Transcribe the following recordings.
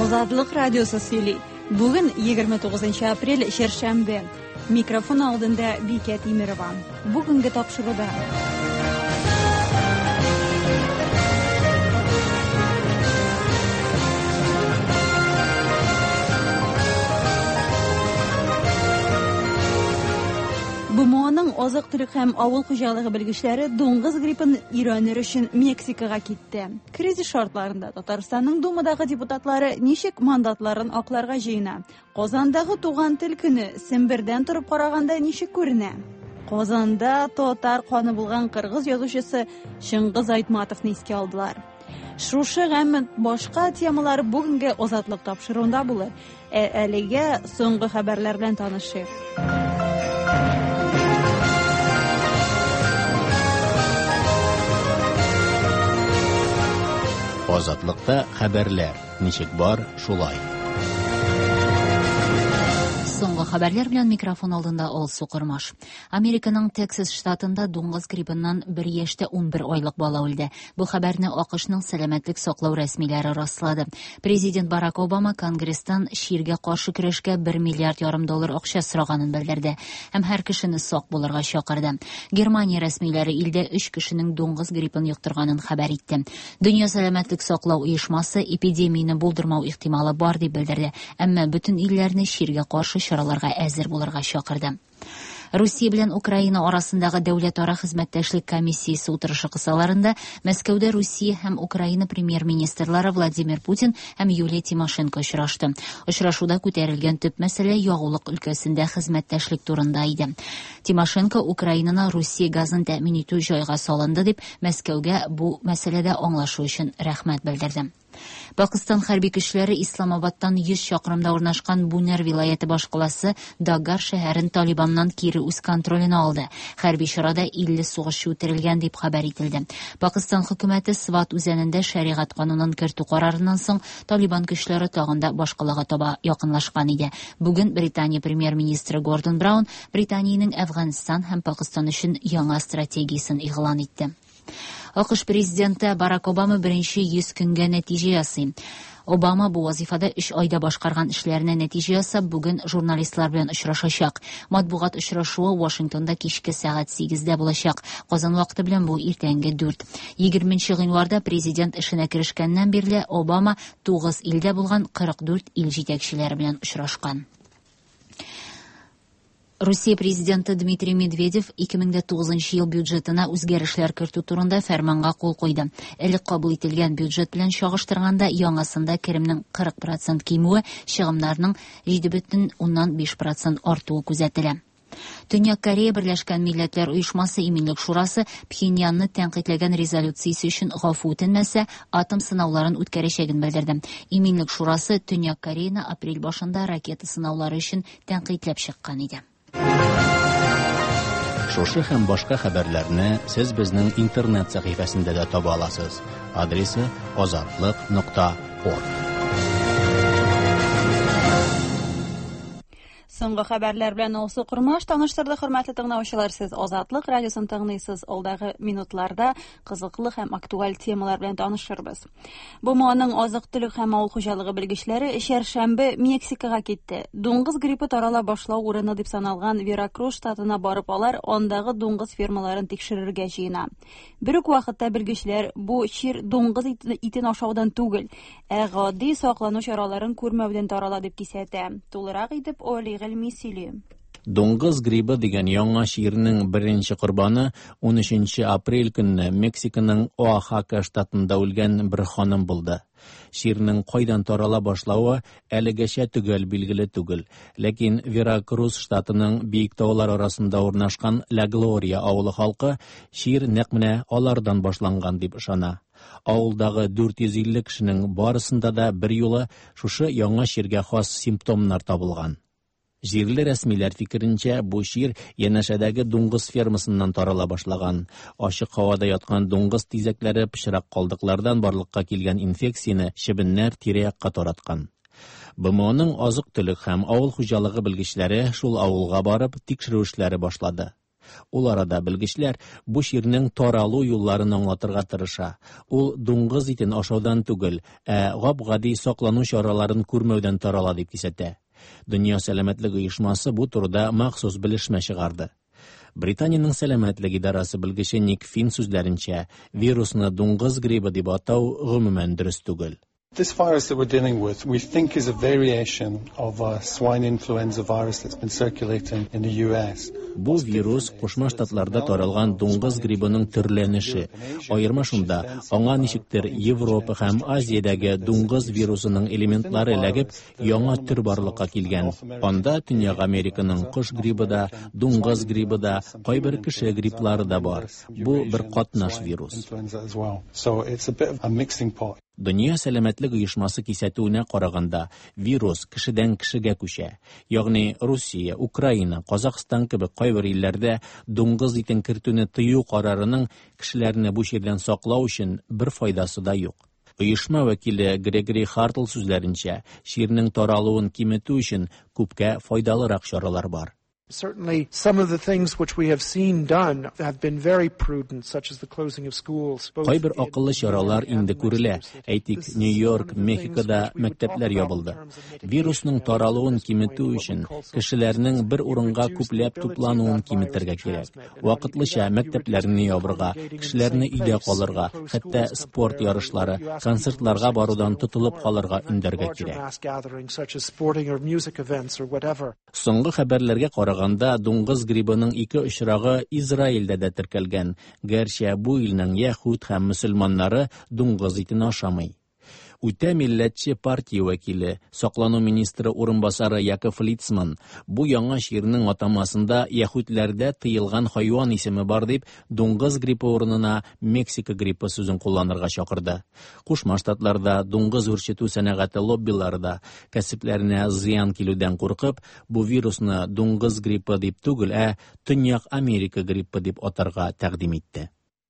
Азатлык радиосы сөйли. Бүген 29 апрель шәршәмбе. Микрофон алдында Бикә Тимерова. Бүгенге тапшыруда. БМОның азык-төлек һәм авыл хуҗалыгы белгечләре дуңгыз гриппын өйрәнер өчен Мексикага китте. Кризис шартларында Татарстанның Думадагы депутатлары ничек мандатларын акларга җыена? Казандагы туган тел көне Сембердән торып караганда ничек күренә? Казанда татар каны булган кыргыз язучысы Шыңгыз Айтматовны искә алдылар. Шушы һәм башка темалар бүгенге Азатлык тапшыруында булыр. Әлегә соңгы хәбәрләр белән танышыйк. Азатлыкта хәбәрләр. Ничек бар, шулай. Соңгы хәбәрләр белән микрофон алдында Алсу Кырмаш. Американың Тексас штатында дуңгыз гриппыннан 1 яшьтә 11 айлык бала үлде. Бу хәбәрне АКШның сәламәтлек саклау рәсмиләре раслады. Президент Барак Обама Конгресстан ширгә каршы көрәшкә 1,5 миллиард акча сораганын белдерде һәм һәр кешене сак булырга чакырды. Германия рәсмиләре илдә 3 кешенең дуңгыз гриппын юктырганын хәбәр итте. Дөнья сәламәтлек саклау оешмасы эпидемияны булдырмау ихтималы бар дип белдерде, әмма бөтен илләрне ширгә каршы чараларга әзер булырга чакырды. Русия белән Украина арасындагы дәүләт-ара хезмәттәшлек комиссиясе утырышы кысаларында Мәскәүдә Русия һәм Украина премьер-министрлары Владимир Путин һәм Юлия Тимошенко очрашты. Очрашуда күтәрелгән төп мәсьәлә ягулык өлкәсендә хезмәттәшлек турында иде. Тимошенко Украинаны Русия газын тәэмин итү җайга салынды дип Мәскәүгә бу мәсьәләдә аңлашу өчен рәхмәт белдерде. Пакистан хәрби көчләре Исламабадтан 100 чакрымда урнашкан Бунер вилаяты башкаласы Дагар шәһәрен Талибаннан кире үз контроленә алды. Хәрби чарада 50 сугышчы үтерелгән дип хәбәр ителде. Пакистан хөкүмәте Сват үзәнендә шәригать канунын кертү карарыннан соң Талибан көчләре тагында башкалага таба якынлашкан иде. Бүген Британия премьер-министры Гордон Браун Британиянең Әфганстан һәм Пакистан өчен яңа стратегиясын игълан итте. АКШ президенты Барак Обама беренче 100 көнгә нәтиҗә ясый. Обама бу вазифада 3 айда башкарган эшләренә нәтиҗә ясап, бүген журналистлар белән очрашачак. Матбугат очрашуы Вашингтонда кичке сәгать 8-дә булачак. Казан вакыты белән бу иртәнге 4. 20 гыйнварда президент эшенә керешкәннән бирле Обама 9 илдә булган 44 ил җитәкчеләре белән очрашкан. Русия президенты Дмитрий Медведев 2009 ел бюджетына үзгәрешләр кертү турында фәрманга кул куйды. Элек кабул ителгән бюджет белән чагыштырганда яңасында керемнең 40% кимүе, чыгымнарның 7,5% артуы күзәтелә. Төньяк Корея Берләшкән Милләтләр Оешмасы Иминлек шурасы Пхеньянны тәнкыйтьләгән резолюциясе өчен гафу үтенмәсә, атом сынауларын үткәрәчәген белдерде. Иминлек шурасы Төньяк Кореяны апрель башында ракета сынаулары өчен тәнкыйтьләп чыккан иде. Шушы һәм башка хәбәрләрне сез безнең интернет сәхифәсендә дә таба аласыз. Адресы azatlyk.org. Соңгы хәбәрләр белән Алсу Кырмаш таныштырды, хөрмәтле тыңлаучылар. Сез Азатлык радиосын тыңлыйсыз. Алдагы минутларда кызыклы һәм актуаль темалар белән танышырбыз. БМОның азык-төлек һәм авыл хуҗалыгы белгечләре шәршәмбе Мексикага китте. Дуңгыз гриппы тарала башлау урыны дип саналган Веракрус штатына барып алар андагы дуңгыз фермаларын тикшерергә җыена. Бер үк вакытта белгечләр бу чир дуңгыз итен ашаудан түгел, гади саклану чараларын күрмәүдән тарала дип кисәтә. Тулырак итеп Дуңгыз грибы дигән яңа чирнең беренче корбаны 13 апрель көнне Мексиканың Оахака штатында үлгән бер ханым булды. Чирнең кайдан тарала башлавы әлегәчә төгәл билгеле түгел, ләкин Веракрус штатының биек таулар арасында урнашкан Ла Глория авылы халкы чир нәкъ менә алардан башланган дип ышана. Авылдагы 450 кешенең барысында да бер юлы шушы яңа чиргә хас симптомнар табылган. Җирле рәсмиләр фикеренчә, бу чир янәшәдәге дуңгыз фермасыннан тарала башлаган. Ачык һавада яткан дуңгыз тизәкләре пычрак калдыклардан барлыкка килгән инфекцияны чебеннәр тирә-якка тараткан. БМОның азык-төлек һәм авыл хуҗалыгы белгечләре шул авылга барып тикшерү эшләре башлады. Ул арада белгечләр бу ширнең таралу юлларын аңлатырга тырыша. Ул дуңгыз итен ашаудан түгел, гап-гади саклану чараларын күрмәүдән тарала дип кисәтә. Дөнья сәламәтлек оешмасы бу турыда махсус белешмә чыгарды. Британиянең сәламәтлек идарасы белгече Ник Фин сүзләренчә, вирусны дуңгыз грибы дип атау гомумән дөрес түгел. This virus that we're dealing with, we think is a variation of a swine influenza virus that's been circulating in the US. Бу вирус Кушма Штатларда таралган дуңгыз грибының төрләнеше. Аерма шунда, аңа ничектер Европа һәм Азиядәге дуңгыз вирусының элементлары эләгеп, яңа төр барлыкка килгән. Анда Төньяк Американың кош грибы да, дуңгыз грибы да, кайбер кеше гриплары да бар. Бу бер катнаш вирус. So it's a bit of a mixing pot. Дөнья сәламәтлек оешмасы кисәтүенә караганда, вирус кешедән кешегә күчә. Ягъни Русия, Украина, Казакстан кебек кайбер илләрдә дуңгыз итен кертүне тыю карарының кешеләрне бу ширдән саклау өчен бер файдасы да юк. Оешма вәкиле Грегори Хартл сүзләренчә, ширнең таралуын киметү өчен күпкә файдалырак чаралар бар. Certainly, some of the things which we have seen done have been very prudent, such as the closing of schools. Кайбер акыллы чаралар инде күрелә. Әйтик, Нью-Йорк, Мехикода мәктәпләр ябылды. Вирусның таралуын киметү өчен кешеләрнең бер урынга күпләп туплануын киметергә кирәк. Вакытлыча мәктәпләрне ябырга, кешеләрне өйдә калырга, хәтта спорт ярышлары, концертларга барудан тотылып калырга өндәргә кирәк. Соңгы хәбәрләргә караганда, дуңгыз грибының 2 очрагы Израильдә дә теркәлгән. Гәрчә бу илнең яһүд һәм мөселманнары дуңгыз итен ашамый. Үтә милләтче партия вәкиле, саклану министры урынбасары Яков Лицман, бу яңа ширнең атамасында яһүдләрдә тыелган хайван исеме бар дип, дуңгыз гриппы урынына Мексика гриппы сүзен кулланырга чакырды. Кушма Штатларда дуңгыз үрчетү сәнәгате лоббилары да кәсепләренә зыян килүдән куркып, бу вирусны дуңгыз гриппы дип түгел, Төньяк Америка гриппы дип атарга тәкъдим итте.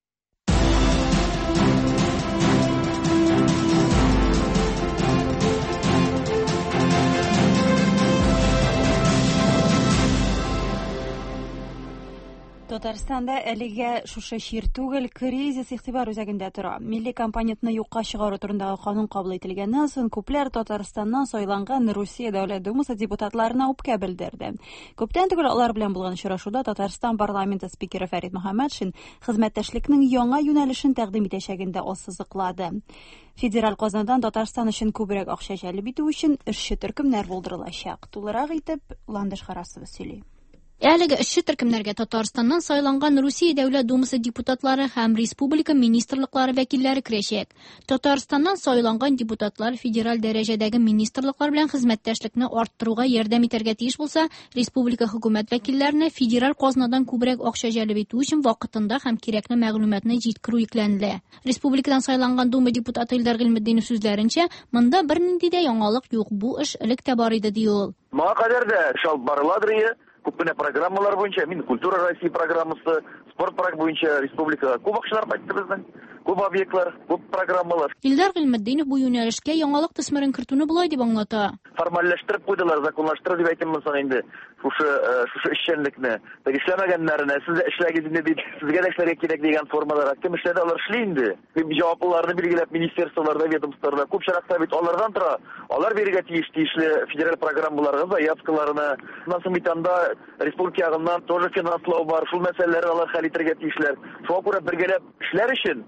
Татарстанда әлегә шушы шир түгел, кризис игътибар үзәгендә тора. Милли компонентны юкка чыгару турындагы канун кабул ителгәннән соң күпләр Татарстаннан сайланган Русия Дәүләт Думасы депутатларына үпкә белдерде. Күптән түгел алар белән булган очрашуда Татарстан парламенты спикеры Фәрит Мөхәммәтшин хезмәттәшлекнең яңа юнәлешен тәкъдим итәчәгендә ассызыклады. Федераль Казандан Татарстан өчен күбрәк акча җәлеп итү өчен эшче төркемнәр булдырылачак. Тулырак итеп Ландыш Харасова сөйли. Әлеге эшче төркемнәргә Татарстаннан сайланган Русия Дәүләт Думасы депутатлары һәм республика министрлыклары вәкилләре керәчәк. Татарстаннан сайланган депутатлар федераль дәрәҗәдәге министрлыклар белән хезмәттәшлекне арттыруга ярдәм итәргә тиеш булса, республика хөкүмәт вәкилләренә федераль казнадан күбрәк акча җәлеп итү өчен вакытында һәм кирәкле мәгълүматны җиткерү йөкләнелә. Республикадан сайланган Дума депутаты Илдар Гыйлметдинов сүзләренчә, монда бернинди дә яңалык юк, бу эш элек тә бар иде ди ул. Моңа кадәр дә шалт барыладыр. Күпне программалар буенча, мин культура России программасы, спорт программасы буенча республикага күп акчалар кайтты безнең. Күп объектлар, күп программалар. Илдар Гыйлметдинов бу юнәлешкә яңалык төсмәрен кертүне булай дип аңлата. Формальләштереп куйдылар, законлаштырып дип әйтәм соң инде. Шушы эшчәнлекне. Эшләмәгәннәрне сез дә эшләгез инде дип, сезгә дә эшләргә кирәк дигән формалар. Кем эшләде, алар эшли инде. Җаваплыларны билгеләп министрлыкларда, ведомстволарда күп чиракта бит алардан тора. Алар бирергә тиешле федераль программаларга, заявкаларына. Насымитанда республика ягыннан тоже финанслау бар. Шул мәсьәләләрне алар хәл итәргә тиешләр. Шуңа күрә бергәләп эшләр өчен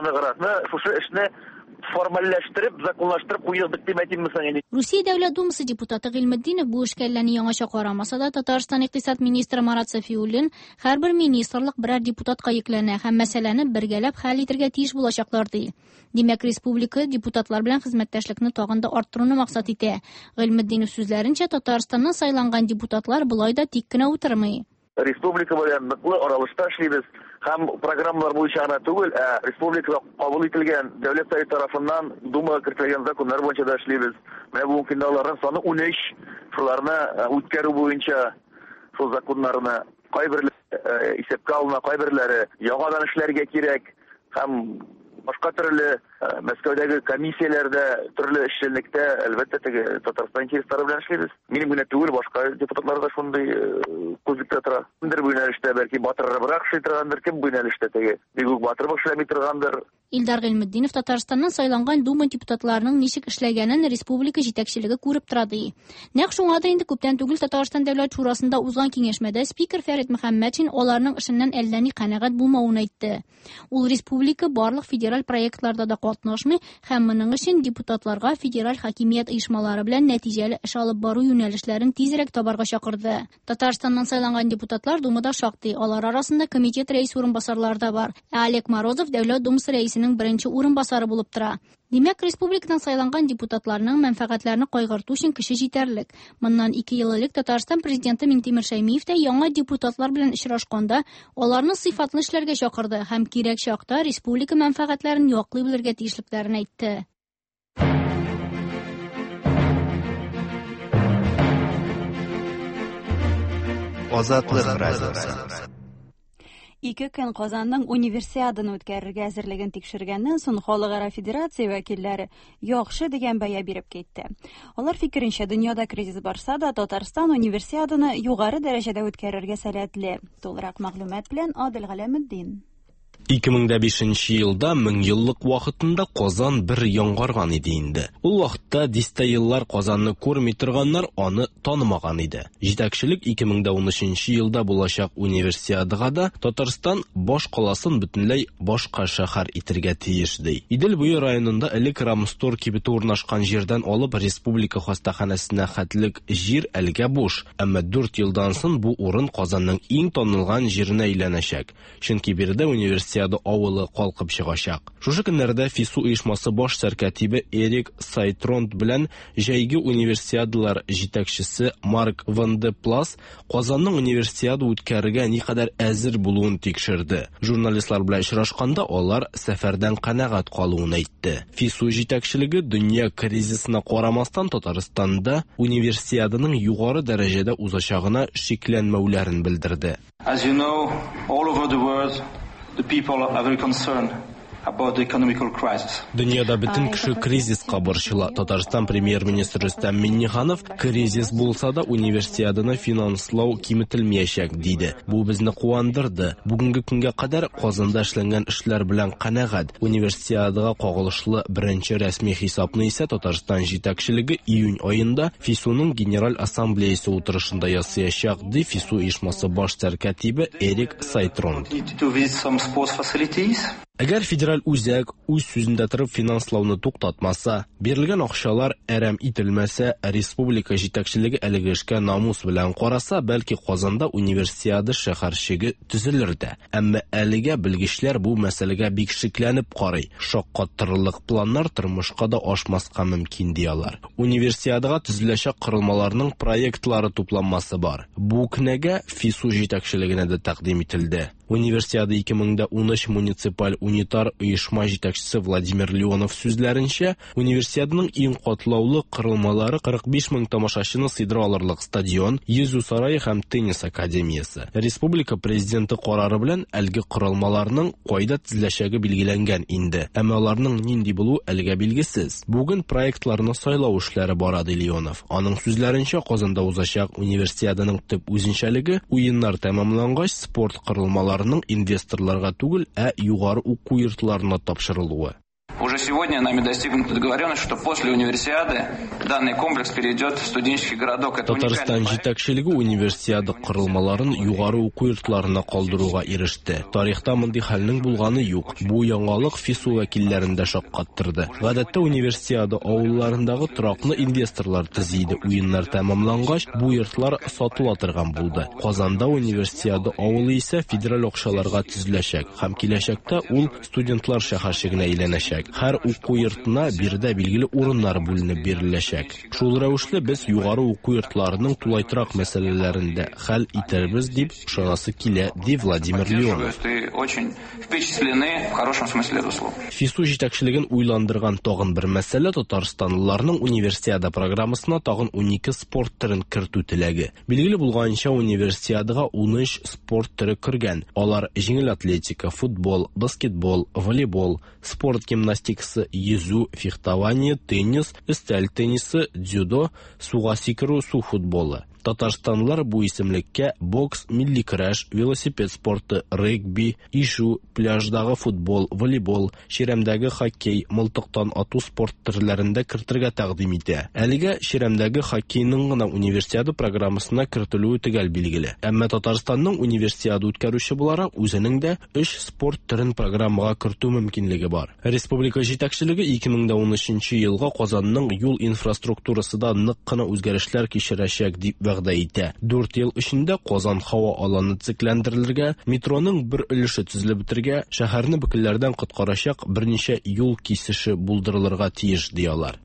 шушы эшне формальләштереп, законлаштырып куйдык дип әйтәм мисәң. Русия Дәүләт Думасы депутаты Гыйлметдинов бу эшкәлләрне яңача карамаса да, Татарстан икътисад министры Марат Сафиуллин һәрбер министрлык берәр депутатка йөкләнә һәм мәсьәләне бергәләп хәл итәргә тиеш булачаклар ди. Димәк, республика депутатлар белән хезмәттәшлекне тагын да арттыруны максат итә. Гыйлметдинов сүзләренчә, Татарстаннан сайланган депутатлар болай да тик кенә утырмый. Республика белән ныклы аралашта эшлибез. Һәм программалар буенча гына түгел, республикада кабул ителгән дәүләт советы тарафыннан Думага кертелгән законнар буенча да эшлибез. Менә бу киналарның саны 13, шуларны үткәрү буенча шул законнарны кайберләре исәпкә алына, кайберләре яңадан эшләргә кирәк һәм башка төрле Мәскәүдәге комиссияләрдә, төрле эшчәнлектә, әлбәттә, Татарстан интереслары белән эшлибез. Минем генә түгел, башка депутатлар да шундый күзлектә тора. Бер юнәлештә бәлки батыррак эшли торгандыр, кем бу юнәлештә бик үк батыр эшләми торгандыр. Илдар Гыйльметдинов Татарстаннан сайланган Дума депутатларының ничек эшләгәнен республика җитәкчелеге күреп тора ди. Нәкъ шуңа да инде күптән түгел Татарстан дәүләт шурасында узган киңәшмәдә спикер Фәрит Мөхәммәтшин аларның эшеннән әллә ни канәгать булмавын әйтте. Ул республика барлык федераль проектларда да катнашмый һәм моның өчен депутатларга федераль хакимият оешмалары белән нәтиҗәле эш алып бару юнәлешләрен тизрәк табарга чакырды. Татарстаннан сайланган депутатлар Думада шактый, алар арасында комитет рәис урынбасарлары да бар. Олег Морозов Дәүләт Думасы рәисенең беренче урынбасары булып тора. Димәк, республикадан сайланган депутатларның мәнфәгатьләрне кайгырту өчен кеше җитәрлек. Моннан 2 ел элек Татарстан президенты Минтимер Шәймиев тә яңа депутатлар белән очрашканда аларны сыйфатлы эшләргә чакырды һәм кирәк чакта республика мәнфәгатьләрен яклый белергә тиешлекләрен әйтте. Азатлык радиосы. 2 көн Казанның универсиаданы үткәрергә әзерлеген тикшергәннән соң Халыкара федерация вәкилләре яхшы дигән бәя биреп китте. Алар фикеренчә, дөньяда кризис барса да, Татарстан универсиаданы югары дәрәҗәдә үткәрергә сәләтле. Тулырак мәгълүмат белән Адил Галәметдин. 2005 елда 1000 еллык вакытында Казан бер яңгарган иде инде. Ул вакытта дистә еллар Казанны күрми торганнар аны танымаган иде. Җитәкчелек 2013 елда булачак универсиадага да Татарстан баш каласын бөтенләй башка шәһәр итәргә тиеш ди. Идел буе районында элек Рамстор кибете урнашкан җирдән алып республика хастаханәсенә хәтлек җир әлегә буш, әмма 4 елдан соң бу урын Казанның иң танылган җиренә әйләнәчәк. Чөнки биредә универсиада авылы калкып чыгачак. Шушы көннәрдә ФИСУ оешмасы баш сәркәтибе Эрик Сайтронт белән җәйге универсиадалар җитәкчесе Марк Ван де Плас Казанның универсиада үткәрергә никадәр әзер булуын тикшерде. Журналистлар белән очрашканда алар сәфәрдән канәгать калуын әйтте. ФИСУ җитәкчелеге дөнья кризисына карамастан Татарстанда универсиаданың югары дәрәҗәдә узачагына шикләнмәүләрен белдерде. As you know, all over the world, the people are very concerned about the economical crisis. Дөньяда бөтен кеше кризиска борчыла. Татарстан премьер-министры Рөстәм Миңнеханов кризис булса да универсиаданы финанслау киметелмәячәк диде. Бу безне куандырды. Бүгенге көнгә кадәр Казанда эшләнгән эшләр белән канәгать. Универсиадага кагылышлы беренче рәсми хисапны исә Татарстан җитәкчелеге июнь аенда ФИСУның Генераль Ассамблеясе утырышында ясаячак ди ФИСУ оешмасы баш сәркәтибе Эрик Сайтронт. Әгәр федераль үзәк үз сүзендә торып финанслауны туктатмаса, бирелгән акчалар әрәм ителмәсә, республика җитәкчелеге әлеге эшкә намус белән караса, бәлки Казанда универсиада шәһәрчеге төзелер дә. Әмма әлегә белгечләр бу мәсьәләгә бик шикләнеп карый. Шаккаттырылык планнар тормышка да ашмаска мөмкин диялар. Универсиадага төзеләчәк корылмаларның проектлары тупланмасы бар. Бу көнәгә ФИСУ җитәкчелегенә дә тәкъдим ителде. Универсиада 2013 муниципаль унитар оешма җитәкчесе Владимир Леонов сүзләренчә, универсиаданың иң катлаулы корылмалары 45 000 тамашачыны сыйдыра алырлык стадион, йөзү сарае һәм теннис академиясе. Республика президенты карары белән әлеге корылмаларның кайда төзеләчәге билгеләнгән инде, әмма аларның нинди булу әлегә билгесез. Бүген проектларны сайлау эшләре бара ди Леонов. Аның сүзләренчә, Казанда узачак универсиаданың төп үзенчәлеге уеннар тәмамлангач спорт корылмаларының инвесторларга түгел, ә югары уку йортларына тапшырылуы. Уже сегодня нами достигнута договоренность, что после универсиады данный комплекс перейдет в студенческий городок. Татарстан җитәкчелеге универсиада корылмаларын югары уку йортларына калдыруга иреште. Тарихта мондый хәлнең булганы юк. Бу яңалык ФИСУ вәкилләрендә шаккаттырды. Гадәттә универсиада авылларындагы тораклы инвесторлар төзиде. Уеннар тәмамлангач, бу йортлар сатыла торган булды. Казанда универсиада авылы исә федераль акчаларга төзеләчәк һәм киләчәктә ул студентлар шәһәрчегенә әйләнәчәк. Һәр уку йортына биредә билгеле урыннар бүленеп биреләчәк. Шул рәвешле без югары уку йортларының тулайтырак мәсьәләләрендә хәл итәрбез дип ышанасы килә, ди Владимир Леонов. ФИСУ җитәкчелеген уйландырган тагын бер мәсьәлә Татарстанлыларның универсиада программасына тагын 12 спорт төрен кертү теләге. Билгеле булганча, универсиадага 13 спорт төре кергән. Алар җиңел атлетика, футбол, баскетбол, волейбол, спорт гимнастика гимнастикасы, йөзү, фехтование, теннис, өстәл теннисы, дзюдо, суга сикерү, су футболы. Татарстанлылар бу исемлеккә бокс, милли көрәш, велосипед спорты, регби, ишу, пляждагы футбол, волейбол, чирамдагы хоккей, мылтыктан ату спорт төрләрендә кертергә тәкъдим итә. Әлегә чирамдагы хоккейның гына универсиада программасына кертелүе төгәл билгеле. Әмма Татарстанның универсиада үткәрүче буларак үзенең дә 3 спорт төрен программага кертү мөмкинлеге бар. Республика җитәкчелеге 2013 елга Казанның юл инфраструктурасында нык кына үзгәрешләр кичерәчәк дип вәгъдә итә. 4 ел эчендә Казан һава аланы төзекләндерелергә, метроның бер өлеше төзелеп бетергә, шәһәрне бөкелләрдән коткарачак берничә юл кисеше булдырылырга тиеш диялар.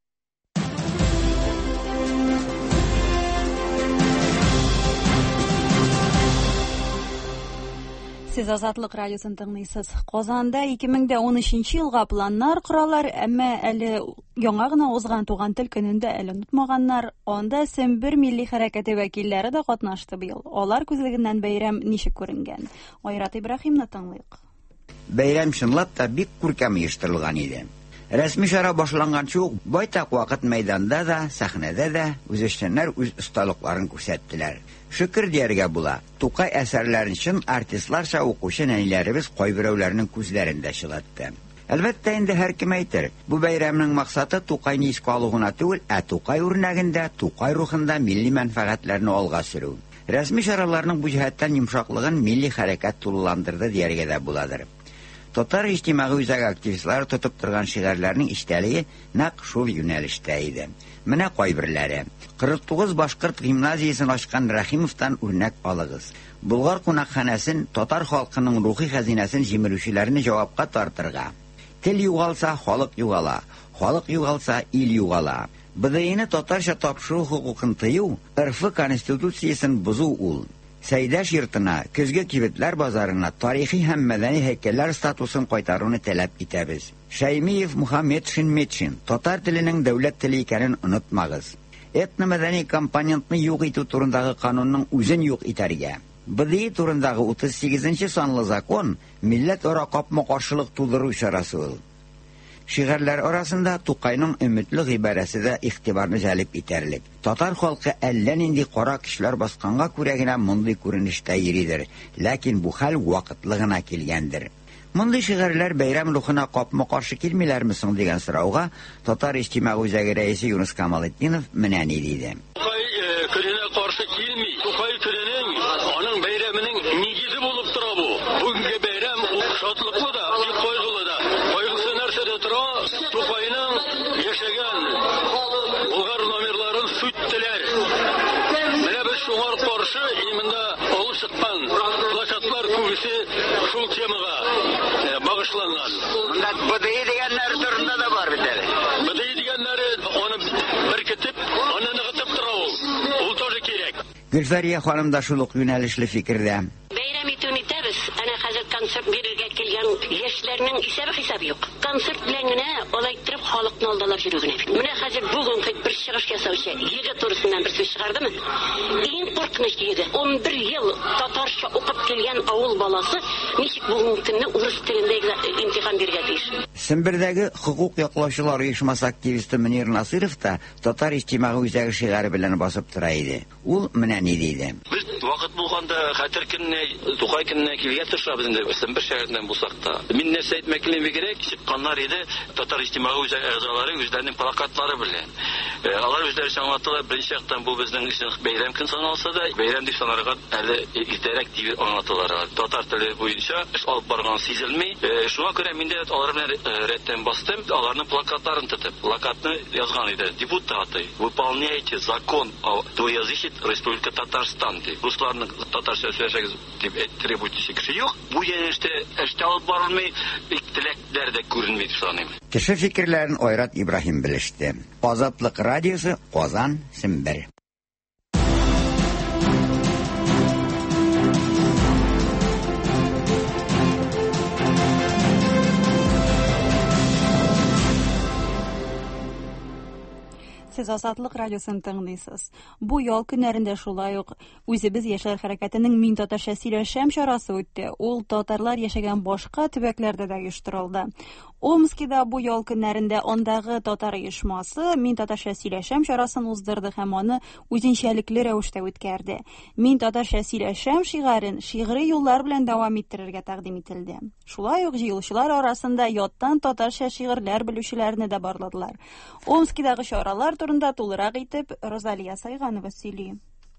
Сез Азатлык радиосын тыңлыйсыз. Казанда 2013 елга планнар коралар, әмма әле яңа гына узган туган тел көнендә әле онытмаганнар. Анда Сембер милли хәрәкәте вәкилләре дә катнашты быел. Алар күзлегеннән бәйрәм ничек күренгән? Айрат Ибраһимны тыңлыйк. Бәйрәм чынлап та бик күркәм оештырылган иде. Рәсми чара башланганчы ук байтак вакыт мәйданда да, сәхнәдә дә үзешчәннәр үз осталыкларын күрсәттеләр. Шөкер дияргә була. Тукай әсәрләрен чын артистларча укучы нәниләребез кайберәүләрнең күзләрендә чылатты. Әлбәттә инде һәркем әйтер, бу бәйрәмнең максаты Тукайны искә алу гына түгел, Тукай үрнәгендә, Тукай рухында милли мәнфәгатьләрне алга сөрү. Рәсми чараларның бу җәһәттән йомшаклыгын милли хәрәкәт тулыландырды дияргә дә буладыр. Татар иҗтимагый үзәк активистлары тотып торган шигырьләрнең иштәлеге нәкъ шул юнәлештә иде. Менә кайберләре. 49 башкорт гимназиясын ачкан Рәхимовтан үрнәк алыгыз. Булгар кунакханәсен, татар халкының рухи хәзинәсен җимерүчеләрне җавапка тартырга. Тел югалса, халык югала. Халык югалса, ил югала. БДИны татарча тапшыру хукукын тыю, РФ конституциясын бузу ул. Сәйдәш йортына, көзге кибетләр базарына тарихи һәм мәдәни һәйкәлләр статусын кайтаруны таләп итәбез. Шәймиев Мухаммед Шинметшин, татар теленең дәүләт теле икәнен онытмагыз. Этно-мәдәни компонентны юк итү турындагы канунның үзен юк итәргә. БДИ турындагы 38-нче санлы закон милләт-ара капма-каршылык тудыру чарасы ул. Шигырьләр арасында Тукайның өметле гыйбарәсе дә игътибарны җәлеп итәрлек. Татар халкы әллә нинди кара кешеләр басканга күрә генә мондый күренештә йөридер, ләкин бу хәл вакытлы гына килгәндер. Мондый шигырьләр бәйрәм рухына капма-каршы килмиләрме соң дигән сорауга Татар иҗтимагый үзәге рәисе Юнус Камалетдинов менә ни диде. Тукай көненә каршы килми. Тукай көненең аның бәйрәменең нигезе булып тора бу. Бүгенге бәйрәм шатлыклы да, кайгылы да. Кайгысы нәрсәдә тора? Тукайның яшәгән Булгар номерларын сүттеләр. Менә без шуңар каршы именно алып чыккан плакатлар күбесе шул темага багышланган. БДИ дигәннәр турында да бар бит әле. БДИ дигәннәре аны беркетеп, аны ныгытып тора ул. Ул тоже кирәк. Гөлфәрия ханым да шул ук юнәлешле фикердә. Бәйрәм итүне итәбез. Әнә хәзер концерт бирергә килгән яшьләрнең исәбе-хисабы юк. Концерт белән генә алай итеп халыкны алдалар йөрү генә. Менә хәзер бүген бер чыгыш ясаучы егет турысыннан бер сүз чыгардымы? Иң куркыныч егет. 11 ел татарча укып килгән авыл баласы ничек бүгенге көнне урыс телендә имтихан бирергә тиеш? Сембердәге хукук яклаучылар оешмасы активисты Мөнир Насиров та Татар иҗтимагый үзәге шигыре белән басып тора иде. Ул менә ни диде. Без вакыт булганда хәтер көнне, Тукай көнне килгән тырышабыз инде. Сембер шәһәреннән булсак та. Мин нәрсә әйтмәклем кирәк? Чыкканнар иде Татар иҗтимагый үзәге әгъзалары үзләренең плакатлары белән. Алар үзләре аңлаталар, беренче яктан бу безнең өчен бәйрәм көн саналса да, бәйрәм дип санарга әле иртәрәк дип аңлаталар. Татар теле буенча эш алып барган сизелми. Шуңа күрә мин дә алар белән рәттән бастым, аларның плакатларын тотып, плакатны язган иде. Депутаты, выполняйте закон о двуязычии Республики Татарстан. Русларның татарча сөйләшәгез дип требующий кеше юк. Бу юнәлештә эштә алып барылмый, теләкләр дә күренми дип саныйм. Кеше фикерләрен Айрат Ибраһим белеште. Азатлык радиосы, Казан, Сембер. Сез Азатлык радиосын тыңлыйсыз. Бу ял көннәрендә шулай ук үзебез яшьләр хәрәкәтенең Мин татарча сөйләшәм чарасы үтте. Ул татарлар яшәгән башка төбәкләрдә дә оештырылды. Омскида бу ял көннәрендә андагы татар оешмасы Мин татарча сөйләшәм чарасын уздырды һәм аны үзенчәлекле рәвештә үткәрде. Мин татарча сөйләшәм шигарын шигъри юллар белән дәвам иттерергә тәкъдим ителде. Шулай ук җыелучылар арасында яттан татарча шигырьләр белүчеләрне дә барладылар. Омскидагы чаралар турында тулырак итеп Розалия Сайганова сөйли.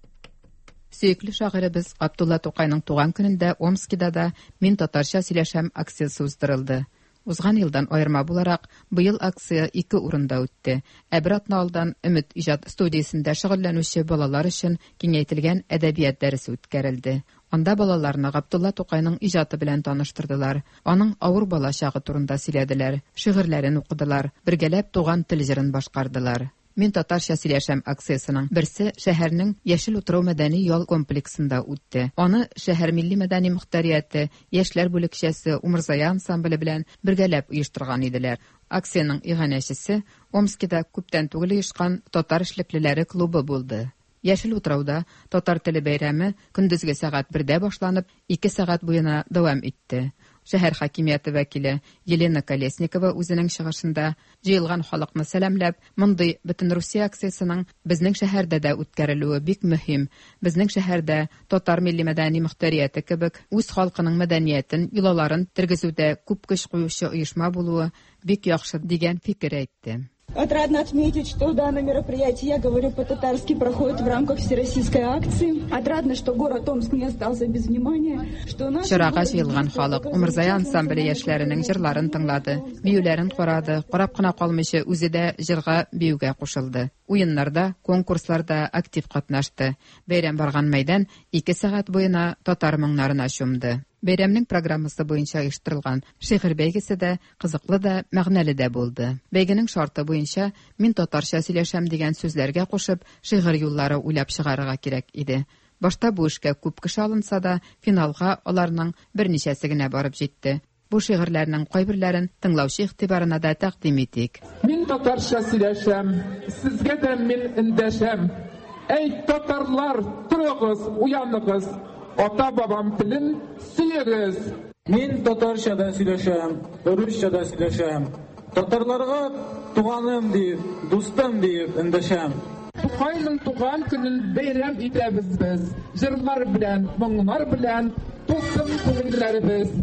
Сөйкле шагыйребез Абдулла Тукайның туган көнендә Омскида да Мин татарча сөйләшәм акциясе уздырылды. Узган елдан аерма буларак, быел акция 2 урында үтте. Бер атна алдан Өмет иҗат студиясендә шөгыльләнүче балалар өчен киңәйтелгән әдәбият дәресе үткәрелде. Анда балаларны Абдулла Тукайның иҗаты белән таныштырдылар. Аның авыр бала чагы турында сөйләделәр, шигырьләрен укыдылар, бергәләп туган тел җырын башкардылар. Мин татарча сөйләшәм акциясының берсе шәһәрнең Яшел утрау мәдәни ял комплексында үтте. Аны шәһәр милли мәдәни мөхтәрияте, яшьләр бүлекчәсе Умырзая ансамбле белән бергәләп оештырган иделәр. Акциянең иганәчесе Омскида күптән түгел оешкан татар эшлеклеләре клубы булды. Яшел утрауда татар теле бәйрәме көндезге сәгать 1дә башланып, 2 сәгать буена дәвам итте. Шәһәр хакимияте вәкиле Елена Колесникова үзенең чыгышында җыелган халыкны сәламләп, мондый бөтен Русия акциясының безнең шәһәрдә дә үткәрелүе бик мөһим. Безнең шәһәрдә татар милли мәдәни мөхтәрияте кебек үз халкының мәдәниятен, йолаларын тергезүдә күп көч куючы оешма булуы бик яхшы дигән фикер әйтте. Отрадно отметить, что данное мероприятие, я говорю по-татарски, проходит в рамках всероссийской акции. Отрадно, что город Омск не остался без внимания, что наш... Чырага җыелган халык Умырзая ансамбле яшьләренең җырларын тыңлады, биюләрен карады, карап кына калмыйча үзе дә җырга биюгә кушылды. Уеннарда, конкурсларда актив катнашты. Бәйрәм барган мәйдан 2 сәгать буена татар моңнарына чумды. Бәйрәмнең программасы буенча оештырылган шигырь бәйгесе дә кызыклы да, мәгънәле дә булды. Бәйгенең шарты буенча Мин татарча сөйләшәм дигән сүзләргә кушып, шигырь юллары уйлап чыгарырга кирәк иде. Башта бу эшкә күп кеше алынса да, финалга аларның берничәсе генә барып җитте. Бу шигырьләрнең кайберләрен тыңлаучы игътибарына да тәкъдим итик. Мин татарча сөйләшәм, сезгә дә мин эндәшәм. Әй татарлар, торыгыз, уяныгыз. Ата-бабам телен сөйегез. Мин татарчада сөйләшәм, русчада сөйләшәм. Татарларга туганым дип, дустым дип эндәшәм. Тукайның туган көнен бәйрәм итәбез без. Җырлар белән, моңнар белән, тулсын күңелләребез.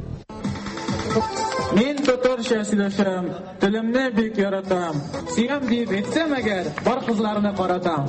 Мин татарча сөйләшәм, телемне бик яратам. Сөям дип әйтсәм әгәр, бар кызларны каратам.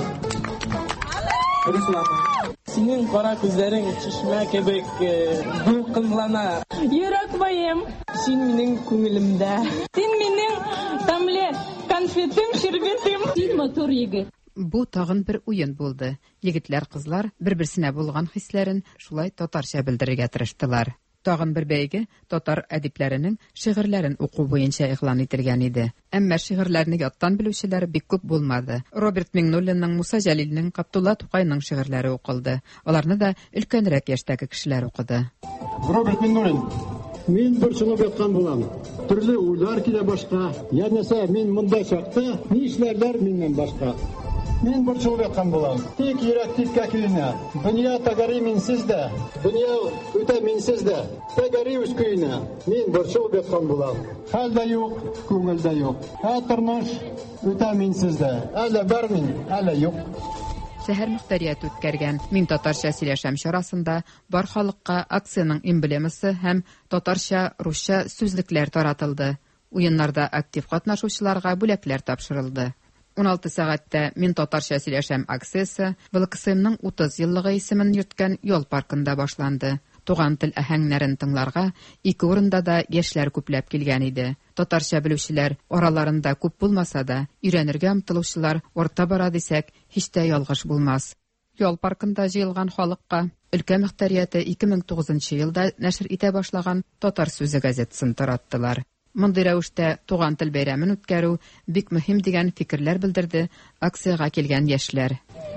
Синең кара күзләрең чишмә кебек дулкынлана. Йөрәк баем, Син минең күңелемдә. син минең тәмле конфетим, шербетим. Син матур егет. Бу тагын бер уен булды. Егетләр-кызлар бер-берсенә булган хисләрен шулай татарча белдерергә тырыштылар. Тагын бер бәйге татар әдипләренең шигырьләрен уку буенча игълан ителгән иде. Әмма шигырьләрне яттан белүчеләр бик күп булмады. Роберт Миңнуллинның, Муса Җәлилнең, Абдулла Тукайның шигырьләре укылды. Аларны да өлкәнрәк яшьтәге кешеләр укыды. Роберт Миңнуллин, мин борчылып яткан булам. Төрле уйлар килә башка. Янәсә мин монда чакта, ни эшләрләр миннән башка. Мин борчылып яткан булам. Тик йөрәк типкә киленә. Дөнья тәгәри минсез дә. Дөнья үтә минсез дә. Тәгәри үз көенә. Мин борчылып яткан булам. Хәл дә юк, күңел дә юк. Тормыш үтә минсез дә. Әле бар мин, әле юк. Шәһәр мөхтәрияте үткәргән Мин татарча сөйләшәм чарасында бар халыкка акцияның эмблемасы һәм татарча, русча сүзлекләр таратылды. Уеннарда актив катнашучыларга бүләкләр тапшырылды. 16 сәгатьтә Мин татарча сөйләшәм акциясе ВЛКСМның 30 еллыгы исемен йөрткән ял паркында башланды. Туган тел әһәңнәрен тыңларга 2 урында да яшьләр күпләп килгән иде. Татарча белүчеләр араларында күп булмаса да, өйрәнергә омтылучылар орта бара дисәк, һич тә ялгыш булмас. Ял паркында җыелган халыкка өлкә мөхтәрияте 2009 елда нәшер итә башлаган Татар сүзе газетасын тараттылар. Мондый рәвештә туган тел бәйрәмен үткәрү бик мөһим дигән фикерләр белдерде акцияга килгән яшьләр.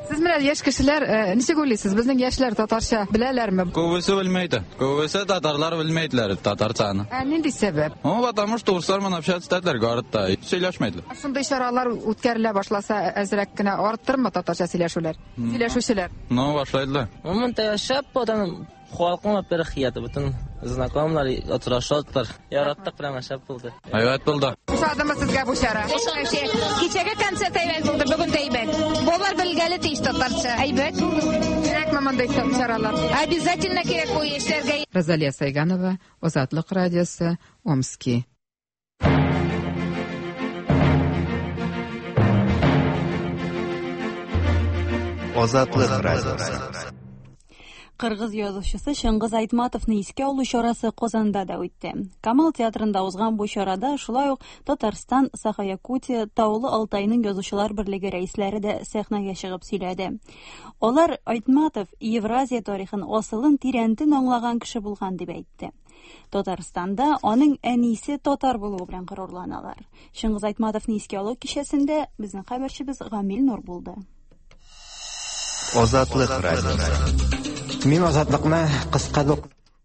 Siz bilan yosh kishilar nechga o'ylaysiz? Bizning yoshlar tatarcha bilarlarmi? Ko'pisi bilmaydi. Ko'pisi tatarlar bilmaydilar tatarchani. Nima sabab? Потому что ruslarman общаться etadilar, городda. Söylashmaydilar. Shunday ishoralar o'tkazila boshlasa, azrakkina orttirmi tatarcha söylashuvlar? Söylashuvchilar. Boshlaydilar. Umumda yashab odam xalqning perxiyati butun знакомlar o'tirishadilar. Yaratdiq bilan yashab bo'ldi. Evet bo'ldi. Ushadimi sizga bu shara? Kechagi konsert aybat bo'ldi, bugun aybat. Bo'lar bilgali tish tatarcha aybat. Kerakmi bunday sharalar? Обязательно kerak bu yoshlarga. Razaliya Sayganova, Ozodlik radiosi, Omski. Ozodlik radiosi. Qirg'iz yozuvchisi Shingiz Aytmatovni esga olish chorasi Qozonda da o'tdi. Kamal teatrida o'zgan bu chorada shulay uq Tatariston, Saxa-Yakutiya, Tog'li Altayning yozuvchilar birligi raislari da sahnaga chiqib so'yladi. Ular Aytmatov Yevraziya tarixini aslin tirantin anglagan kishi bo'lgan deb aytdi. Tataristonda uning anisi tatar bo'luvi bilan qirorlanalar. Shingiz Aytmatovni esga olish kechasida bizning xabarchimiz G'amil Nur bo'ldi. Ozodlik radiosi. Men ozodlikni qisqaroq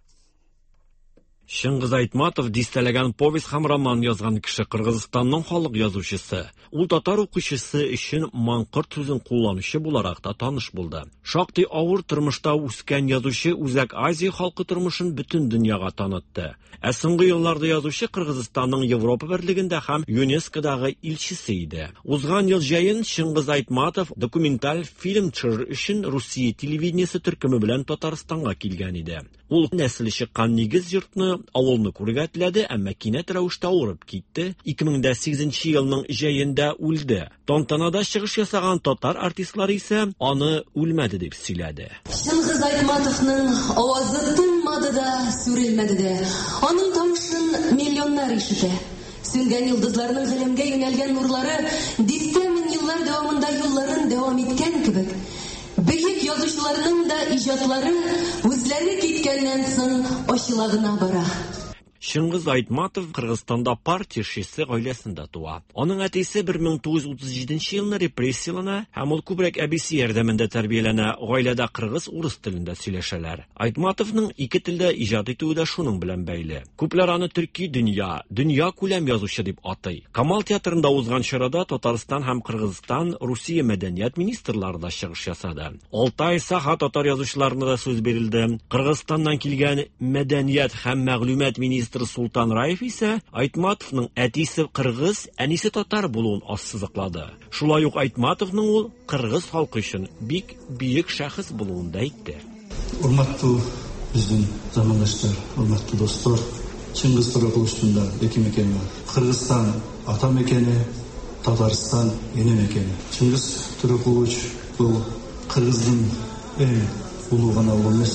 Shingiz Aytmatov distalagan povest ham roman yozgan kishi Qirg'izistonning xalq yozuvchisi. U tatar o'qishisi uchun manqur so'zin qo'llanishi bo'laraqda tanish bo'ldi. Shoqti og'ir turmushda o'sgan yozuvchi Uzak Aziya xalqi turmushini butun dunyoga tanitdi. So'nggi yillarda yozuvchi Qirg'izistonning Yevropa birligida ham UNESCOdagi elchisi edi. O'zgan yil jayin Shingiz Aytmatov dokumental film chiqarish uchun Rossiya televideniyasi turkumi bilan Tataristonga kelgan edi. U nasli chiqqan negiz yurtni avulni ko'rgatladi, ammo kinat ravishda o'rib ketdi. 2008-yilning ijayinda o'ldi. Tantanada chiqish yasagan tatar artistlari esa uni o'lmadi deb siyladi. Shingiz Aytmatovning ovozi tinmadi-da, surilmadi-da. Uning tomoshin millionlar eshitdi. Söngan yulduzlarning g'ilimga yo'nalgan nurlari dista ming yillar davomida yo'llarini davom etgan kabi buyuk yozuvchilarning da ijodlari o'zlari ketgandan so'ng oshilag'ina bora. Shingiz Aytmatov Qirg'izistonda partiya shisi oilasida tug'di. Uning atasi 1937-yilda repressiyalana, ham ul ko'proq abisi yordamida tarbiyalana, oilada qirg'iz-o'ris tilida so'zlashalar. Aytmatovning ikki tilda ijod etuvida shuning bilan bayli. Ko'plar uni turkiy dunyo ko'lam yozuvchi deb atay. Kamal teatrida o'zgan chorada Tatariston ham Qirg'iziston, Rossiya madaniyat ministrlarida chiqish yasadi. Altay Saxa tatar yozuvchilarına da so'z berildi. Qirg'izistondan kelgan madaniyat ham ma'lumot ministri Sultan Rayev ise Aytmatovning atisi qirg'iz, anisi tatar bo'luvini ossiziqladi. Shulay uq Aytmatovning ul qirg'iz xalqi uchun buyuk shaxs bo'luvini aytdi. Hurmatli bizning zamondoshlar, hurmatli do'stlar, Shingiz To'raqulishda ekim ekani, Qirg'iziston ota mekani, Tatariston ena mekani. Shingiz To'raqulish bu Qirg'izning eng ulug'gina o'g'limiz.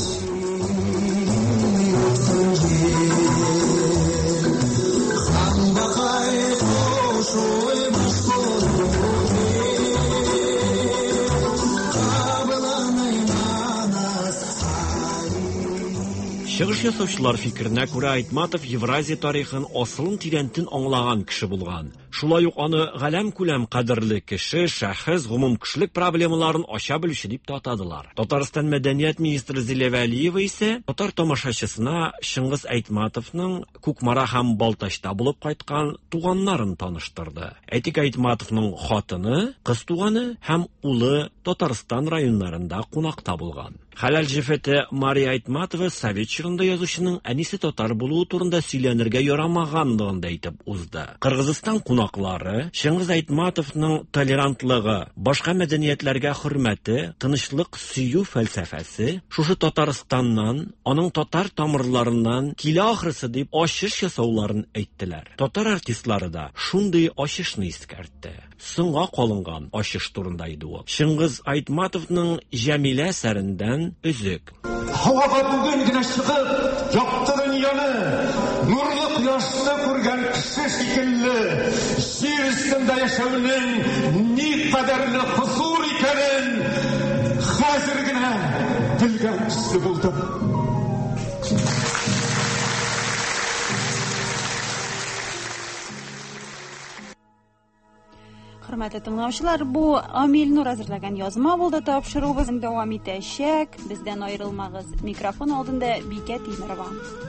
Шығыш ясаушылар фикріне көре Aytmatov Евразия тарихын асылын тирәнтін аңлаған кіші болған. Шулай ук аны галәм күләм кадрлы кеше, шәхес, гомум кешелек проблемаларын аша белүче дип татадылар. Татарстан мәдәният министры Зилә Вәлиева исә татар тамашачысына Шыңгыз Айтматовның Күкмара һәм Балтачта булып кайткан туганнарын таныштырды. Әйтик Айтматовның хатыны, кыз туганы һәм улы Татарстан районнарында кунакта булган. Халал җифете Мария Айтматова Совет чорында язучының әнисе татар булуы турында сөйләнергә ярамаганлыгын да әйтеп узды. Кыргызстан кунаклары Шыңгыз Айтматовның толерантлыгы, башка мәдәниятләргә хөрмәте, тынычлык сөю фәлсәфәсе шушы Татарстаннан, аның татар тамырларыннан килә ахрысы дип ачыш ясауларын әйттеләр. Татар артистлары да шундый ачышны искәртте. Сыңга калынган ачыш турында иде ул. Шыңгыз Айтматовның Җәмилә әсәрендән өзек. Һавага бүген генә чыгып, якты дөньяны, нурлы кояшны күргән кеше шикелле, җир өстендә яшәүнең ни кадәрле хузур икәнен хәзер генә белгән төсле булдым. Hürmetli dinləyicilər, bu Amil Nur hazırlagan yazma buldu. Tapşırığımız devam edəcək. Bizdən ayrılmağız. Mikrofon aldında Bike Timirova.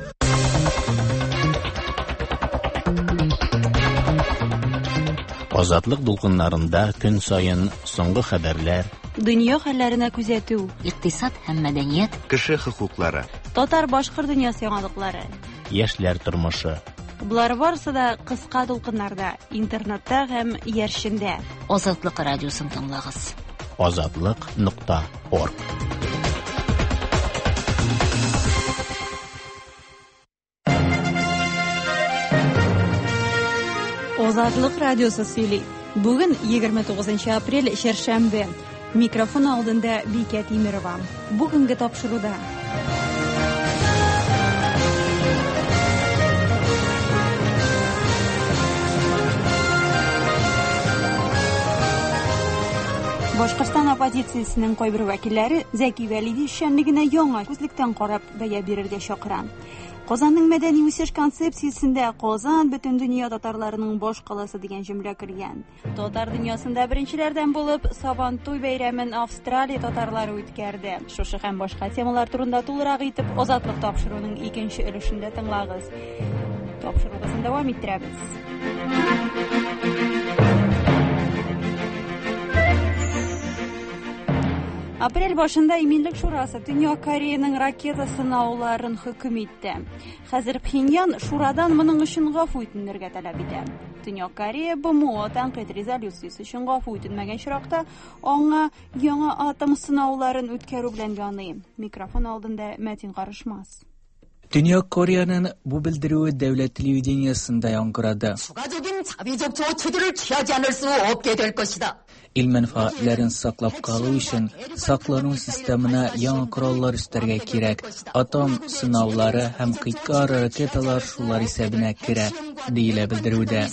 Azatlık dolqunlarında gün sayın soңгы xəbərlər, Dünya xəllərinə күзәтү, iqtisad һәм мәдәният, кеше хокуклары, Татар-башкыр дөньясы яңалыклары, яшьләр тормышы. Булар барысы да кыска долкыннарда, интернетта һәм яршендә. Азатлык радиосын тыңлагыз. Azatlyk.org. Азатлык радиосы сөйли. Бүген 29 апрель шәршәмбе. Микрофон алдында Бикә Тимирова. Бүгенге тапшыруда Башкортстан оппозициясенең кайбер вәкилләре Зәки Вәлиди эшчәнлегенә яңа күзлектән карап бәя бирергә чакыра. Казанның мәдәни үсеш концепциясендә Казан бөтен дөнья татарларының баш каласы дигән җөмлә кергән. Татар дөньясында беренчеләрдән булып Сабантуй бәйрәмен Австралия татарлары үткәрде. Шушы һәм башка темалар турында тулырак итеп Азатлык тапшыруның икенче өлешендә тыңлагыз. Тапшыруыбызны дәвам иттерәбез. Апрель башында Иминлек шурасы Төньяк Кореяның ракета сынауларын хөкем итте. Хәзер Пхеньян шурадан моның өчен гафу үтенергә таләп итә. Төньяк Корея БМО тәнкыйть резолюциясе өчен гафу үтенмәгән чиракта аңа яңа атом сынауларын үткәрү белән яный. Микрофон алдында Мәтин Карышмас. Төньяк Кореяның бу белдерүе дәүләт телевидениесында яңгырады. Ил мәнфәгатьләрен саклап калу өчен саклану системына яңа кораллар үстәргә кирәк. Атом сынаулары һәм кыйкка ракеталар шулар исәбенә керә, диелә белдерүдә.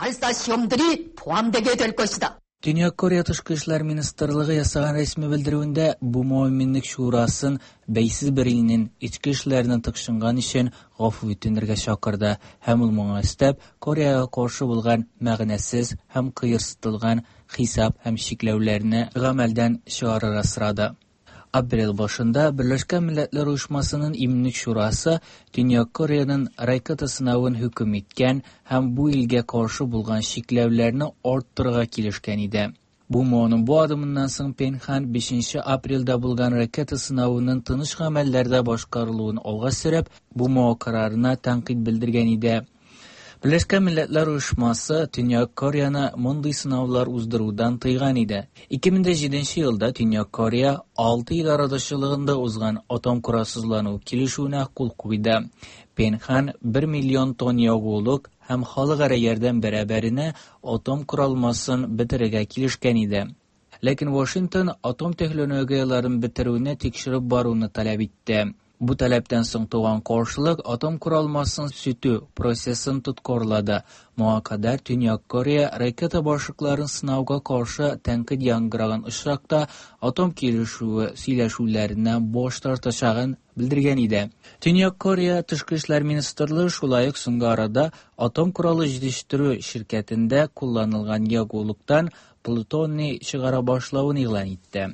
Төньяк Корея Тышкы эшләр министрлыгы ясаган рәсми белдерүендә бу мөэминлек шурасын бәйсез бер илнең ички эшләренә тыкшынган өчен гафу үтенергә чакырды һәм ул моңа өстәп Кореяга каршы булган мәгънәсез һәм кыерсытылган хисап һәм шикләүләрне гамәлдән чыгарырга сорады. Апрель башында Берләшкән Милләтләр Оешмасының Иминлек шурасы Төньяк Кореяның ракета сынавын хөкем иткән һәм бу илгә каршы булган шикләүләрне арттырырга килешкән иде. Бу моның бу адымыннан соң Пхеньян 5 апрельдә булган ракета сынавының тыныч гамәлләрдә башкарылуын алга сөреп, бу карарына тәнкыйть белдергән иде. Берләшкән Милләтләр Оешмасы Төньяк Кореяны мондый сынаулар уздырудан тыйган иде. 2007 елда Төньяк Корея 6 ил арадашчылыгында узган атом курасызлану килешүенә кул куйды. Пхеньян 1 миллион тонн ягулык һәм халыкара ярдәм бәрабәренә атом куралмасын бетерергә килешкән иде. Ләкин Вашингтон атом технологияларын бетерүне тикшереп баруны таләп итте. Бу таләптән соң туган каршылык атом куралмасын сүтү процессын тоткарлады. Моңа кадәр Төньяк Корея ракета башыкларын сынауга каршы тәнкыйть яңгыраган очракта атом килешүе сөйләшүләреннән баш тартачагын белдергән иде. Төньяк Корея Тышкы эшләр министрлыгы шулай ук соңгы арада атом коралы җитештерү ширкәтендә кулланылган ягулыктан плутоний чыгара башлавын игълан итте.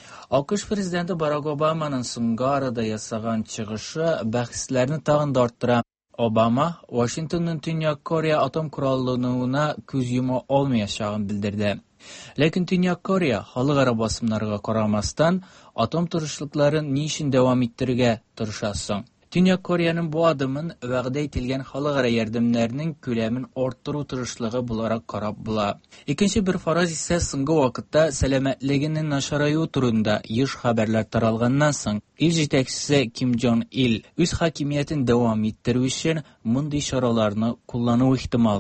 АКШ президенты Барак Обаманың соңгы арада ясаган чыгышы бәхәсләрне тагын да арттыра. Обама Вашингтонның Төньяк Корея атом кораллануына күз йома алмаячагын белдерде. Ләкин Төньяк Корея халыкара басымнарга карамастан атом тырышлыкларын ни өчен дәвам иттерергә тырышасың? Төньяк Кореяның бу адымын вәгъдә ителгән халыкара ярдәмнәрнең күләмен арттыру тырышлыгы буларак карап була. Икенче бер фараз исә соңгы вакытта сәламәтлегенең начараю турында еш хәбәрләр таралганнан соң ил җитәкчесе Ким Джон Ил үз хакимиятен дәвам иттерү өчен мондый чараларны куллану ихтимал.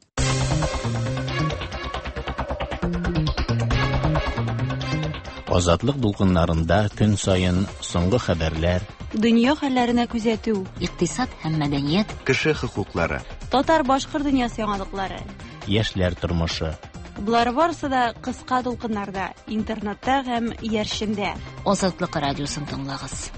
Азатлык дулкыннарында көн сайын соңгы хәбәрләр, Дөнья хәлләренә күзәтү, иqtisad һәм мәдәният, кеше хокуклары, Татар-башкыр дөньясы яңалыклары, яшьләр тормышы. Булар барысы да кыска долкыннарда, интернетта һәм яршендә. Азатлык радиосын тыңлагыз.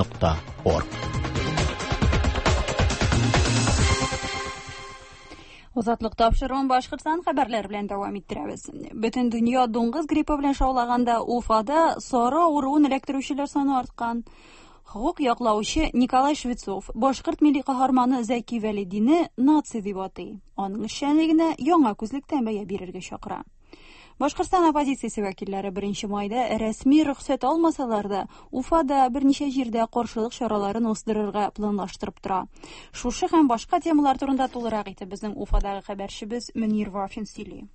Azatlyk.org. Озатлык тапшыруын Башкортстан хәбәрләре белән дәвам иттерәбез. Бөтен дөнья дуңгыз гриппы белән шаулаганда Уфада сары авыруын эләктерүчеләр саны арткан. Хокук яклаучы Николай Швецов башкорт милли каһарманы Зәки Вәлидине нация дип атый. Аның эшчәнлегенә яңа күзлектән бәя бирергә чакыра. Башкортстан оппозициясе вәкилләре 1 майда рәсми рөхсәт алмасалар да, Уфада берничә җирдә каршылык чараларын уздырырга планлаштырып тора. Шушы һәм башка темалар турында тулырак итеп безнең Уфадагы хәбәрчебез Мөнир Вафин сөйли.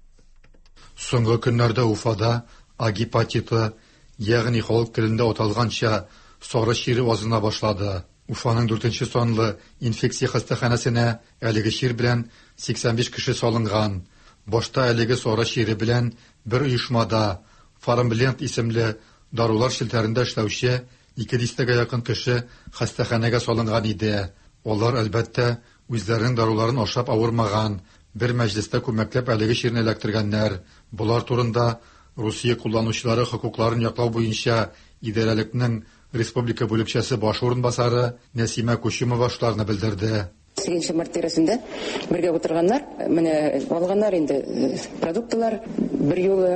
Соңгы көннәрдә Уфада гепатиты, ягъни халык телендә аталганча сары шире азына башлады. Уфаның 4-нче санлы инфекция хастаханәсенә әлеге шир белән 85 кеше салынган. Башта әлеге сары шире белән бер оешмада Фармбленд исемле дарулар шелтәрендә эшләүче 200-гә якын кеше хастаханәгә салынган иде. Алар әлбәттә үзләренең даруларын ашап авырмаган. Бер мәҗлестә күмәкләп әлеге ширне эләктергәннәр. Булар турында Русия кулланучылары хокукларын яклау буенча идарәлекнең республика бүлекчәсе баш урынбасары Нәсимә Кушимова шуларны белдерде. 8 март тирәсендә бергә утырганнар, менә алганнар инде продуктлар, бер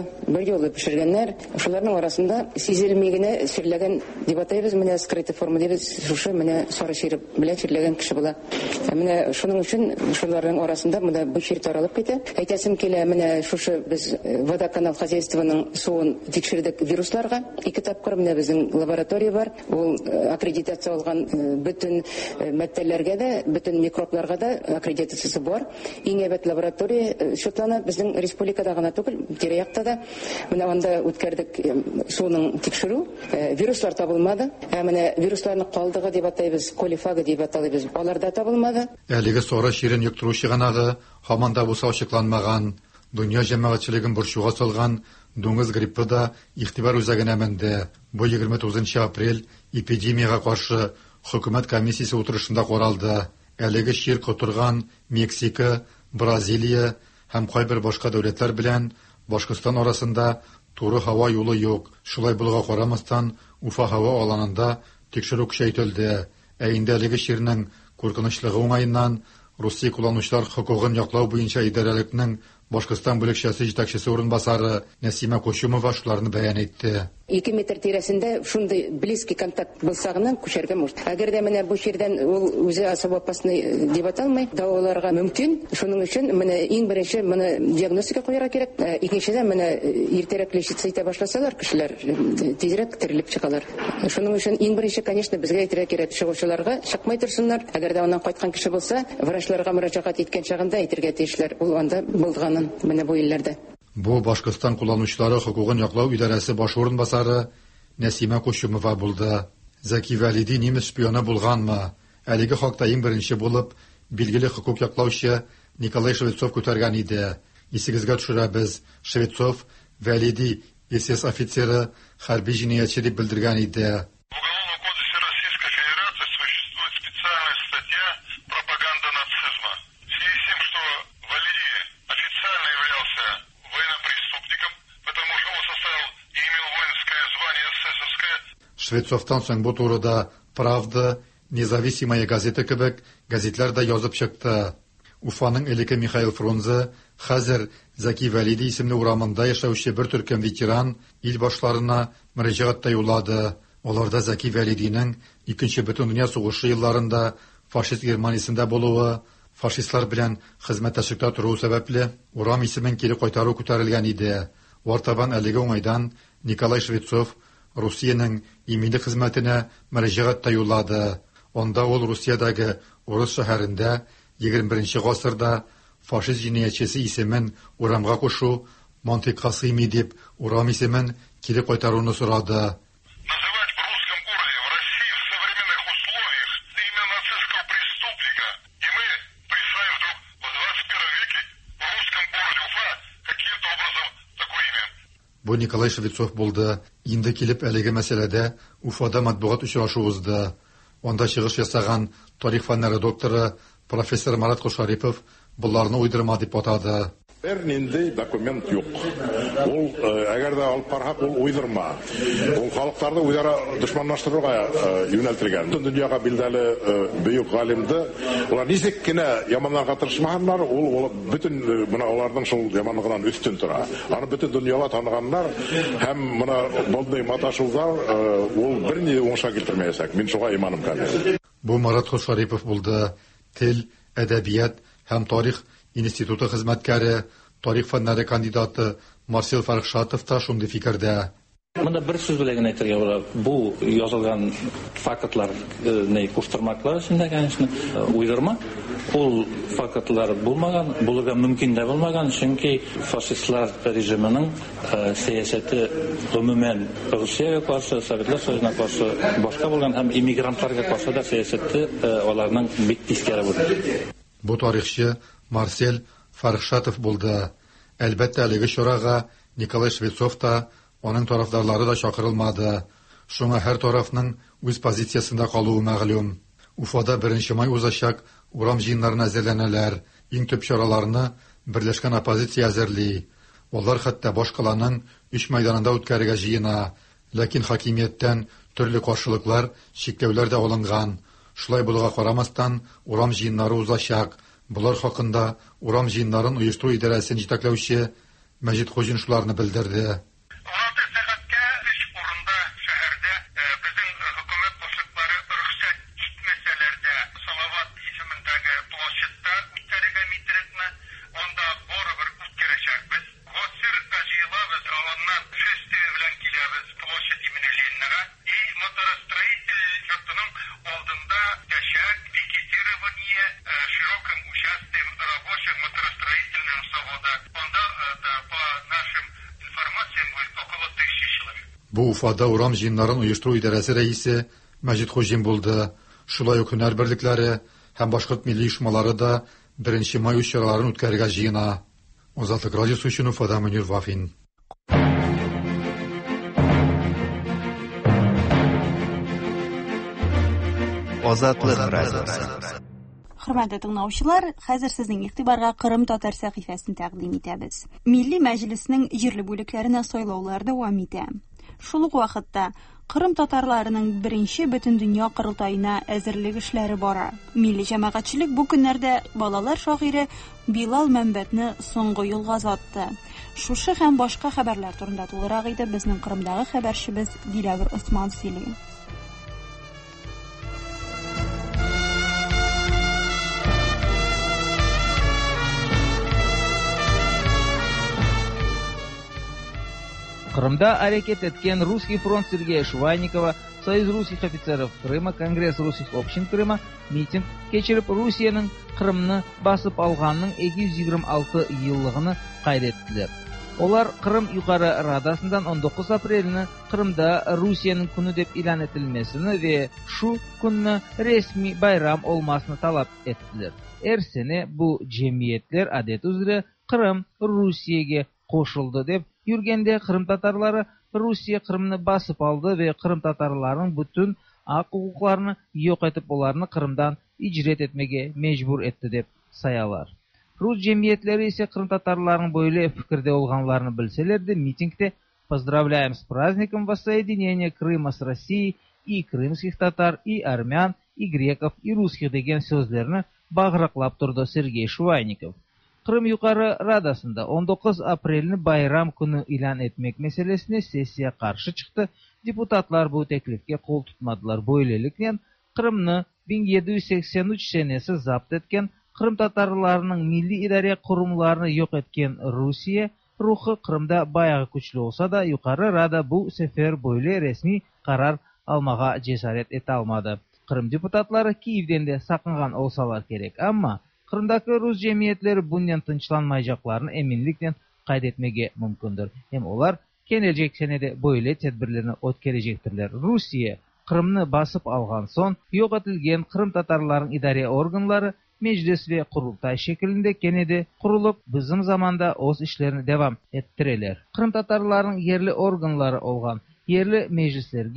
юлы пешергәннәр. Шуларның арасында сизелми генә сирләгән дип атайбыз, менә скрытый форма дибез, шушы менә сары шире белән сирләгән кеше була. Менә шуның өчен шуларның арасында менә бу шир таралып китә. Әйтәсем килә, менә шушы без водоканал хозяйствоның суын тикшердек вирусларга. 2 тапкыр менә безнең лаборатория бар. Ул аккредитация алган бөтен мәддәләргә дә, бөтен микробларга да аккредитациясе бар. Иң әйбәт лаборатория шутлана безнең республикада гына түгел, тирә-якта да. Менә анда үткәрдек суның тикшерү, вируслар табылмады. Менә вирусларны калдыгы дип атайбыз, колифагы дип аталыбыз. Аларда табылмады. Әлеге сары ширен йоктыручы гынагы һаман да булса ачыкланмаган. Дөнья җәмәгатьчелеген борчуга салган дуңгыз гриппы да игътибар үзәгенә менде. Бу 29 апрель эпидемияга каршы хөкүмәт комиссиясе утырышында каралды. Әлеге шир котырган Мексика, Бразилия һәм кайбер башка дәүләтләр белән Башкортстан арасында туры һава юлы юк. Шулай булуга карамастан, Уфа һава аланында тикшерү көчәйтелде. Инде әлеге ширнең куркынычлыгы уңаеннан Русия кулланучылар хокугын яклау буенча идарәлекнең Башкортстан бүлекчәсе җитәкчесе урынбасары Нәсимә Кушимова шуларны бәян итте. 2 метр тирәсендә шундый близкий контакт булса гына күчәргә мөмкин. Әгәр дә менә бу ширдән ул үзе особо опасный дип аталмый, дәваларга мөмкин. Шуның өчен менә иң беренче менә диагностика куярга кирәк. Икенчедән менә иртәрәк лечиться итә башласалар, кешеләр тизрәк терелеп чыгалар. Шуның өчен иң беренче, конечно, безгә әйтергә кирәк, чыгучыларга чыкмай торсыннар. Әгәр дә аннан кайткан кеше булса, врачларга мөрәҗәгать иткән чагында әйтергә тиешләр. Ул анда булганын менә бу илләрдә. Бу Башкортстан кулланучылары хокугын яклау идарәсе баш урынбасары Нәсимә Кушимова булды. Зәки Вәлиди немец шпионы булганмы? Әлеге хакта иң беренче булып билгеле хокук яклаучы Николай Швецов күтәргән иде. Исегезгә төшерәбез, Швецов Вәлиди СС офицеры, хәрби җинаятьче дип белдергән иде. Швецовтан соң бу турыда Правда, Независимая газета кебек газетләр дә язып чыкты. Уфаның элеке Михаил Фрунзе хәзер Зәки Вәлиди исемле урамында яшәүче бер төркем ветеран ил башларына мөрәҗәгать юллады. Аларда Зәки Вәлидинең 2нче бөтен дөнья сугышы елларында фашист Германиясендә булуы, фашистлар белән хезмәттәшлектә тору сәбәпле урам исемен кире кайтару күтәрелгән иде. Вартабан әлеге уңайдан Николай Швецов Русиянең иминлек хезмәтенә мөрәҗәгать юллады. Анда ул Русиядәге Урыс шәһәрендә 21 гасырда фашист җинаятьчесе исемен урамга кушу, мантыйкка сыймый дип, урам исемен кире кайтаруны сорады. Бу Николай Швецов булды. Инде килеп әлеге мәсьәләдә Уфада матбугат очрашу узды. Анда чыгыш ясаган тарих фәннәре докторы профессор Марат Кушарипов буларны уйдырма дип атады. Нинди документ юк. Ул әгәр дә алып барһак, ул уйдырма. Ул халыкларны үзара дошманлаштыруга юнәлтелгән. Бөтен дөньяга билдәле бөек галимде, улар ничек кенә яманларга тырышмаганнар, ул бөтен моны аларның шул яманлыгыннан өстен тора. Аны бөтен дөньяга таныганнар һәм моны булды маташулар ул берни уңышка китермәячәк. Мин шуга иманым калды. Бу Марат Хушарипов булды. Тел, әдәбият һәм тарих институты хезмәткәре, тарих фәннәре кандидаты Марсел Фархшатов та шундый фикердә. Монда бер сүз белән әйтергә була. Бу язылган фактлар не куштырмаклар өчен, конечно, уйдырма. Ул фактлар булмаган, булырга мөмкин дә булмаган, чөнки фашистлар режимының сәясәте гомумән Русиягә каршы, Советлар Союзына каршы, башка булган һәм иммигрантларга каршы да сәясәте аларның бик тискәре булды. Бу тарихчы Марсел Фархшатов булды. Әлбәттә, әлеге чарага Николай Швецов та, аның тарафдарлары да чакырылмады. Шуңа һәр тарафның үз позициясында калуы мәгълүм. Уфада 1 май узачак урам җыеннарына әзерләнәләр. Иң төп чараларны Берләшкән оппозиция әзерли. Алар хәтта башкаланың 3 мәйданында үткәрергә җыена. Ләкин хакимияттән төрле каршылыклар, чикләүләр дә алынган. Шулай булуга карамастан, урам җыеннары узачак. Булар хакында урам җыеннарын оештыру идарәсен җитәкләүче Мәҗит Хуҗин шуларны белдерде. Бу Уфада урам җыеннарын оештыру идарәсе рәисе Мәҗит Хуҗин булды. Шулай ук һөнәр берлекләре һәм башкорт милли оешмалары да 1 май чараларын үткәрергә җыена. Азатлык радиосы өчен Уфада Мөнир Вафин. Азатлык радиосы. Хөрмәтле тыңлаучылар, хәзер сезнең игътибарга Кырым татар сәхифәсен тәкъдим итәбез. Милли мәҗлеснең җирле бүлекләренә сайлаулар дәвам итә. Шул ук вакытта Кырым татарларының 1 Бөтендөнья кырылтаена әзерлек эшләре бара. Милли җәмәгатьчелек бу көннәрдә балалар шагыйре Билал Мәмбәтне соңгы юлга озатты. Шушы һәм башка хәбәрләр турында тулырак итеп безнең Кырымдагы хәбәрчебез Диләвер Усман сөйли. Крымда әрекет еткен Русский фронт Сергея Швайникова, Союз русских офицеров Крыма, Конгресс русских общин Крыма митинг кечіріп Русияның Крымны басып алғанның 226 еллыгыны кайд еттілер. Олар Крым Юқары Радасындан 19 апрельні Крымда Русияның күні деп илан етілмесіні ве шу күнні ресми байрам олмасыны талап еттілер. Әрсене бұл жемиетлер адет үзірі Крым Русияге қошылды деп Юргенде Кырым татарлары Русия Кырымны басып алды ве Кырым татарларының бүтін ак хукукларны yok etip оларны Кырымдан ижрет etmege mecbur etdi деп саялар. Рус жемиетлері ise Кырым татарларының böyle fikirde olganlarını bilselerdi митингте «Поздравляем с праздником воссоединения Крыма с Россией и крымских татар, и армян, и греков, и русских» деген sözlerini bağraqlap turdu Сергей Швайников. Крым Юқары Радасында 19 апрельні байрам күні илан etmek meselesine sessiya qarşı çıktı. Депутатлар bu teklifke qol tutmadılar. Böylelikle Kırım'ны 1783 senesi zapt etken, Kırım tatarlarının milli idare kurumlarını yok etken Rusiya ruhu Kırım'da bayağı güçlü olsa da Yuqarı Rada bu sefer böyle resmi karar almağa cesaret ete almadı. Kırım deputatları Kiev'den de sakıngan olsalar gerek ama Kırımdaki Rus cemiyetleri bundan tınçlanmayacaklarını eminlikle kaydetmege mümkündür. Hem olar gelecek senede böyle tedbirlerini ötkerecektirler. Rusya Kırım'ını basıp algan son yok etilgen Kırım tatarların idare organları meclis ve kurultay şeklinde gene de kurulup bizim zamanda oz işlerini devam ettireler. Kırım tatarların yerli organları olgan yerli meclislerge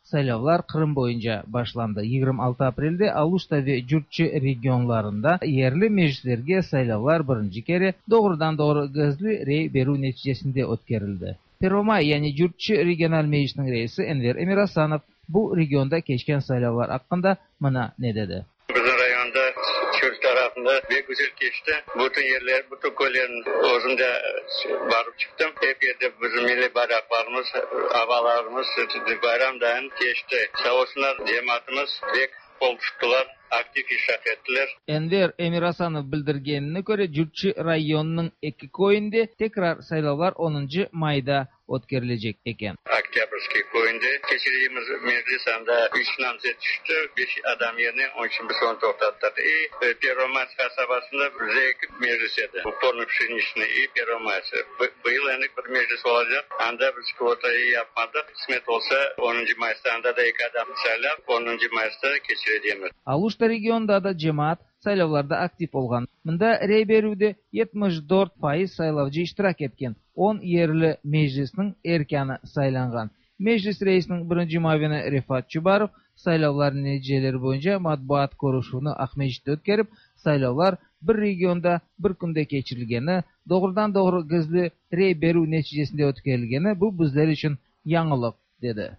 сайлаулар Кырым боюнча башланды. 26 апрелде Алушта ve Jurtchi регионларында yerli meclislerge сайлаулар birinci kere doğrudan doğru gözlü rey beru neticesinde ötkerildi. Peromay yani Jurtchi regional meclisinin reisi Enver Emirasanov bu regionda geçken saylavlar hakkında bana ne dedi? Bizim rayonda Kürt tarafında bir güzel geçti. Bütün yerler, bütün köylerin orada varıp çıktım. Hep yerde bizim milli bayraklarımız, havalarımız bayramdan geçti. Sağ olsunlar cemaatimiz pek kol tuttular. Aktif işaret ettiler. Enver Emirasanov bildirgenine göre Jurtchi rayonunun iki köyünde tekrar saylavlar 10. mayda ötkerilecek eken. Oktyabrskiy köyünde geçirdiğimiz meclisinde 3 namzet düştü. 5 adam yerine 10 biz onu toxtatdık. Peromay kasabasında zevk meclisiydi. Bu porno pşenişini Peromay. Bu yıl enik bir meclis olacak. Anda biz kvotayı yapmadık. Kısmet olsa 10. Mayıs'ta da 2 adam saylap 10. Mayıs'ta geçirdiğimiz. Aluşta regionda da cemaat saylavlarda aktif olgan. Mında rey berude 74% saylavcı iştirak etken. 10 yerli meclisinin erkanı saylangan. Meclis reisinin birinci mavini Rifat Çubarov saylavların neticeleri boyunca matbuat koruşunu Akmejit'te ötkerip saylavlar bir regionda bir kunde geçirilgeni, doğrudan doğru gizli rey beru neticesinde ötkerilgeni bu bizler için yanılık dedi.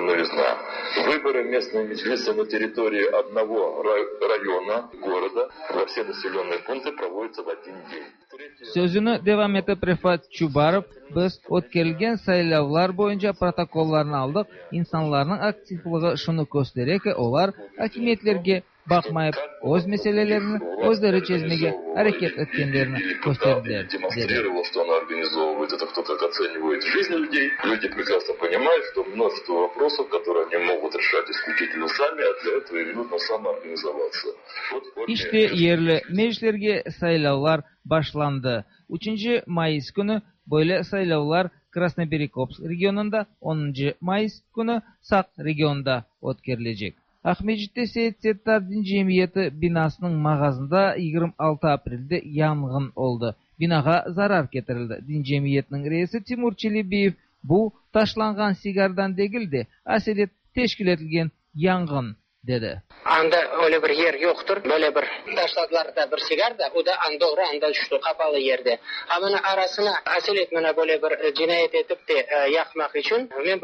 Выборы местного мечлиса на территории одного района города во все населенные пункты проводятся в один день. Sözünü devam etip Rifat Çubarov, biz ötkerilgen saylavlar boyunca protokollarını aldık. İnsanların aktifliği şunu gösterir ki onlar hakimiyetlerge bakmayıp öz meselelerini özleri çözmege hareket etkenlerini gösterdiler. Демонстрировал, что она организовывает это, кто как оценивает жизнь людей. Люди прекрасно понимают, что множество вопросов, которые они могут решать исключительно сами, а для этого им нужно самоорганизоваться. İşte yerli meclislerge saylavlar başlandı. 3. Mayıs günü böyle saylavlar Krasnoberikopsk regionunda, 10. Mayıs günü Sak regionunda ötkerilecek. Akmejit'te Seyit Settardin Cemiyeti binasının mağazında 26 April'de yangın oldu. Binaga zarar getirildi. Din Cemiyeti'nin reisi Timur Çelebiyev bu taşlangan sigardan değildi, aselet teşkil edilgen yangın dedi. Anda öyle bir yer yoktur. Böyle bir taşladılar da bir sigar da o da doğru anda düştü kapalı yerde. Ama arasına asil etmene böyle bir cinayet edip de yakmak için ben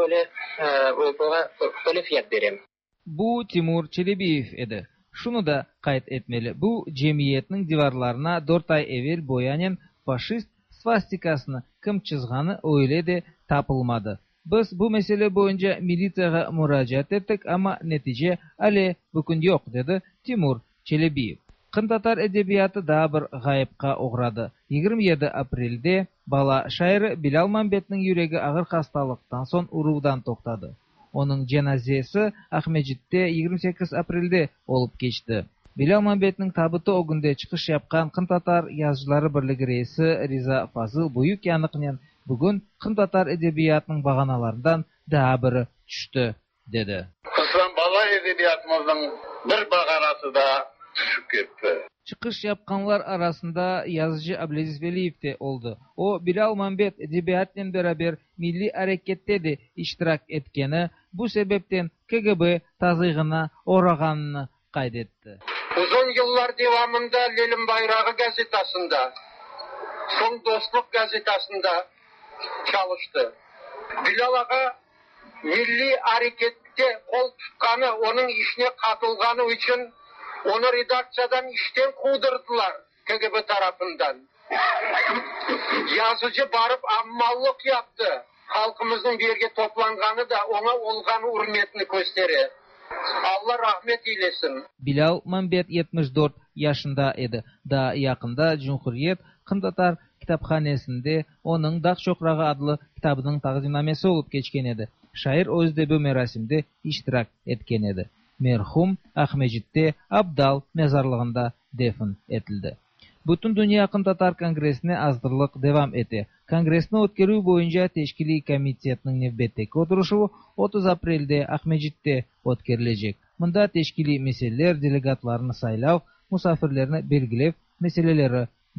böyle fiyat vereyim. Bu Timur Çelebiyev edi. Şunu da kayıt etmeli. Bu cemiyetinin divarlarına 4 ay evvel boyanan faşist svastikasını kim çizganı öyle de tapılmadı. Biz bu mesele boyunca militsiyaya müracaat ettik ama netice ale bugün yok dedi Timur Çelebiyev. Kın Tatar edebiyatı daha bir gayipka uğradı. 27 April'de bala şairi Bilal Mambet'nin yüreği ağır hastalıktan son uruğdan toxtadı. Onun cenazesi Akmejit'te 28 April'de olup geçti. Bilal Mambet'nin tabutu o günde çıkış yapkan Kın Tatar Yazıcıları Birliği reisi Riza Fazıl Buyuk yanıqnen bugün Kın Tatar edebiyatının bağanalarından daha biri düştü dedi. Kısran bala edebiyatımızın bir bağanası da düşüp gitti. Çıkış yapkanlar arasında yazıcı Abdelaziz Veliyev de oldu. O Bilal Mambet edebiyatla beraber milli harekette de iştirak etkeni, bu sebepten KGB tazığına uğraganını kaydetti. Uzun yıllar devamında Lelim Bayrağı gazetasında, Son Dostluk gazetasında çalıştı. Bilal Ağa milli harekette kol tutkanı, onun işine katılganı için onu redaksiyadan işten kovdurdular KGB tarafından. Yazıcı barıp ammallık yaptı. Halkımızın bir yerge toplanganı da ona olganı hürmetini gösterir. Allah rahmet eylesin. Bilal Mambet 74 yaşında idi. Da yakında Cumhuriyet Kın Tatar kitapxanesinde onun Dağ Çoqrağı adlı kitabının taqdimnamesi olup geçken edi. Şair özde bu merasimde iştirak etken edi. Merhum Akmejit'te Abdal mezarlığında defin etildi. Bütün Dünya Kın Tatar Kongresine azdırlık devam etti. Kongresini ötkerүү boyunca Teşkili Komitetinin növbetdeki oturuşu 30 April'de Akmejit'te ötkerilecek. Mında teşkili meseleler delegatlarını saylav, musafirlerini belgilep, meseleleri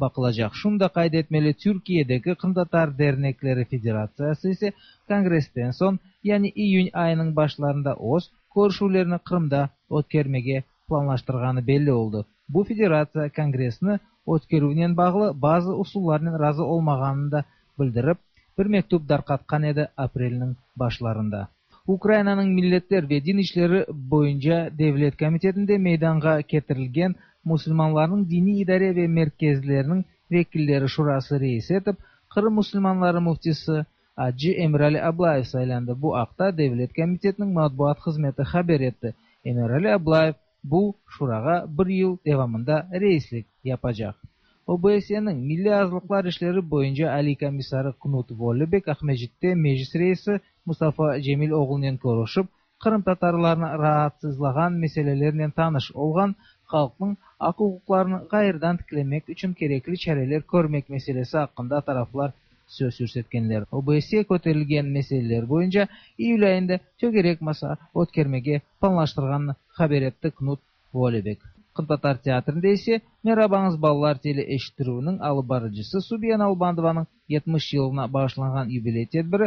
bakılacak. Şunda kaydetmeli Türkiye'deki Kımtatar Dernekleri Federasyası ise Kongresten son, yani iyun ayının başlarında öz görüşülerini Kırım'da ötkermege planlaştırganı belli oldu. Bu federasiya Kongresini ötkerünen bağlı bazı usullarının razı olmaganını da bildirip, bir mektup darqatkan edi aprelinin başlarında. Ukrayna'nın Milletler ve Din İşleri boyunca Devlet Komitetinde meydanga getirilgen Müslümanların dini idare ve merkezlerinin vekilleri şurası reis etip, Kırım Müslümanları muftisi Hacı Emrali Ablayev saylandı. Bu akta Devlet Komitetinin matbuat hizmeti haber etti. Emrali Ablayev bu şuraga bir yıl devamında reislik yapacak. OBSE'nin Milli Azlıklar İşleri boyunca Ali Komisarı Knut Vollebek Ahmejit'te meclis reisi Mustafa Cemil oğlunen görüşüp, Kırım Tatarlarını rahatsızlagan meselelerine tanış olgan, halkın hak hukuklarını gayırdan tiklemek için gerekli çareler görmek meselesi hakkında taraflar söz sürsetkenler. OBSE köterilgen meseleler boyunca iyul ayında tögerek masa ötkermege planlaştırganını haber etti Knut Vollebek. Kımtatar Teatrında ise Merhabаңыз ballar tele eşittiruvinin alıbarıcısı Subiyan Albandovanın 70 yılına bağışlanan юбилей tedbiri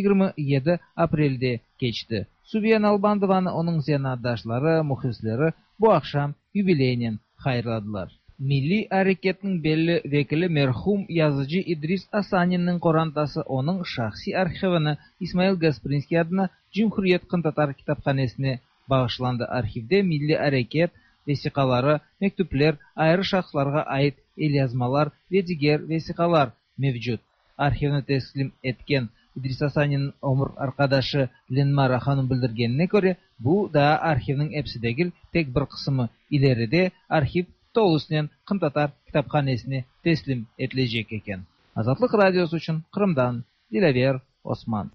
27 aprelde geçti. Subiyan Albandovanı onun zenadaşları, muhlisleri bu akşam юбилейнен hayırladılar. Milli Hareket'in belli vekili merhum yazıcı İdris Asanin'in korantası onun şahsi arşivini İsmail Gasprinski adına Cumhuriyet Kımtatar Kitaphanesine bağışlandı. Arşivde Milli Hareket vesikaları, mektuplar, ayrı şahslarga ait el yazmalar ve diğer vesikalar mevcut. Arşivini teslim etken İdris Asanin'in ömür arkadaşı Lenmara Hanım bildirgenine göre bu da arşivinin hepsidegil tek bir kısmı. İleride arşiv Tolusnen Kımtatar Kitaphanesine teslim edilecek eken. Azatlık Radyosu için Kırım'dan Dilaver Osman.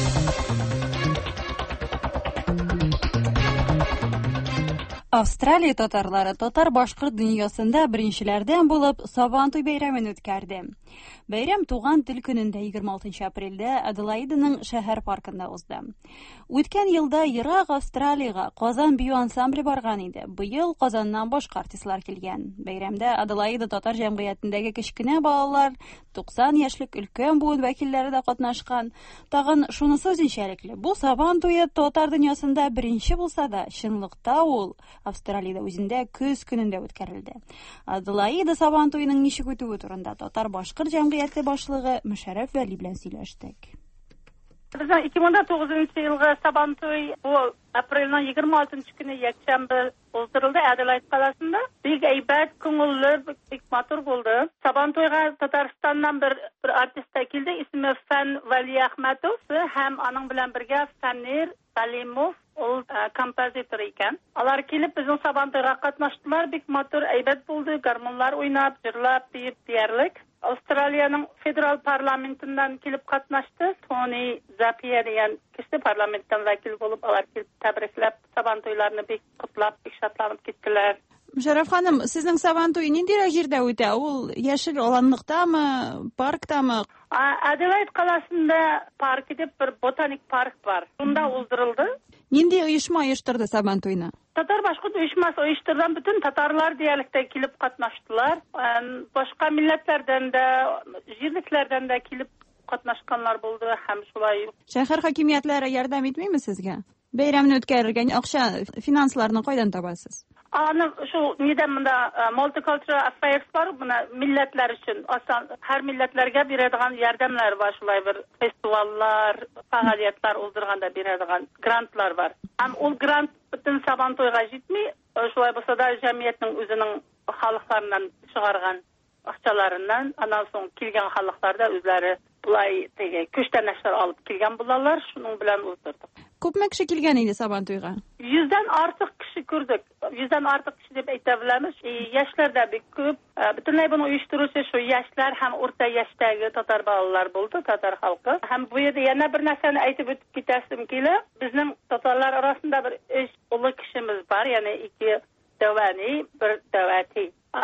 Австралия татарлары татар-башкорт дөньясында беренчеләрдән булып Сабантуй бәйрәмен үткәрде. Бәйрәм туган тел көнендә 26 апрельдә Аделаиданың шәһәр паркында узды. Үткән елда ерак Австралиягә Казан бию ансамбле барган иде. Быел Казаннан башка артистлар килгән. Бәйрәмдә Аделаида татар җәмгыятендәге кечкенә балалар, 90 яшьлек өлкән буын вәкилләре дә катнашкан. Тагын шунысы үзенчәлекле. Бу Сабантуй татар дөньясында беренче булса да, чынлыкта ул Австралиядә үзендә көз көнендә үткәрелде. Аделаида Сабантуйның ничек үтүе турында татар-башкорт җәмгыяте башлыгы Мөшәррәф Вәли белән сөйләштек. Bizning 2009 yılғы Sabantoy bu aprelning 26 günü yakşamda uzduruldu Adelaide qalasında. Big aybat ko'ngilli, big motor bo'ldi. Sabantoyga Tataristandan bir artist keldi, ismi Fan Vali Ahmatov ham aning bilan birga Fanir Salimov ol kompozitor ekan. Ular kelib bizning Sabantoyga qatnashdilar. Big motor aybat bo'ldi, garmonlar o'ynab, jırlab, deyib deyarlik. Avstraliyaning federal parlamentinden kelib qatnashdi. Tony Zapier degan kishi parlamentdan vakil bo'lib, ular kelib tabriklab, Sabantoylarni bek qutlab, bek shodlanib ketdilar. Müşərrəf xanım, sizin Sabantoy нинди җирдә үтә? Ул яшел аланлыктамы, парктамы? Adelaide qalasында park дип bir botanik park var. Шунда уздырылды. Нинди оешма оештырды Сабантуйны? Татар башкорт оешмасы оештырган бүтән татарлар диалекте килеп катнаштылар. Башка милләтләрдән дә, җирлекләрдән дә килеп катнашканнар булды һәм шулай. Шәһәр хакимиятләре ярдәм итмиме сезгә? Бәйрәмне үткәрергә акча, финансларны кайдан табасыз? Аны şu neden bunda multicultural affairs var, buna milletler için aslında her milletlerge beradigan yardımlar var, şulay bir festivallar, faaliyetler uzdurganda beradigan grantlar var. Hem o grant bütün Sabantoyga jetmey, şulay bolsa da jamiyetning özünün halklarından çıgargan akçalarından anan soň kelgen halklarda özleri bulay tege köçtänäşler alıp kelgen bulallar, şunun bilen uzdurdık. Köpme kişi kelgen idi Sabantoyga? 100'den artık kişi gördük. 100'den artık kişi dep aytabilamiz. Yaşlarda bir köp. Bütünlay bunu uyuşturuvchi şu yaşlar hem orta yaşdagi tatar balalar bo'ldi, tatar halkı. Hem bu yerda yana bir narsani aytib o'tib ketasim kelib, bizning tatarlar orasida bir ish ulu kishimiz bor, ya'ni ikki davani, bir davati.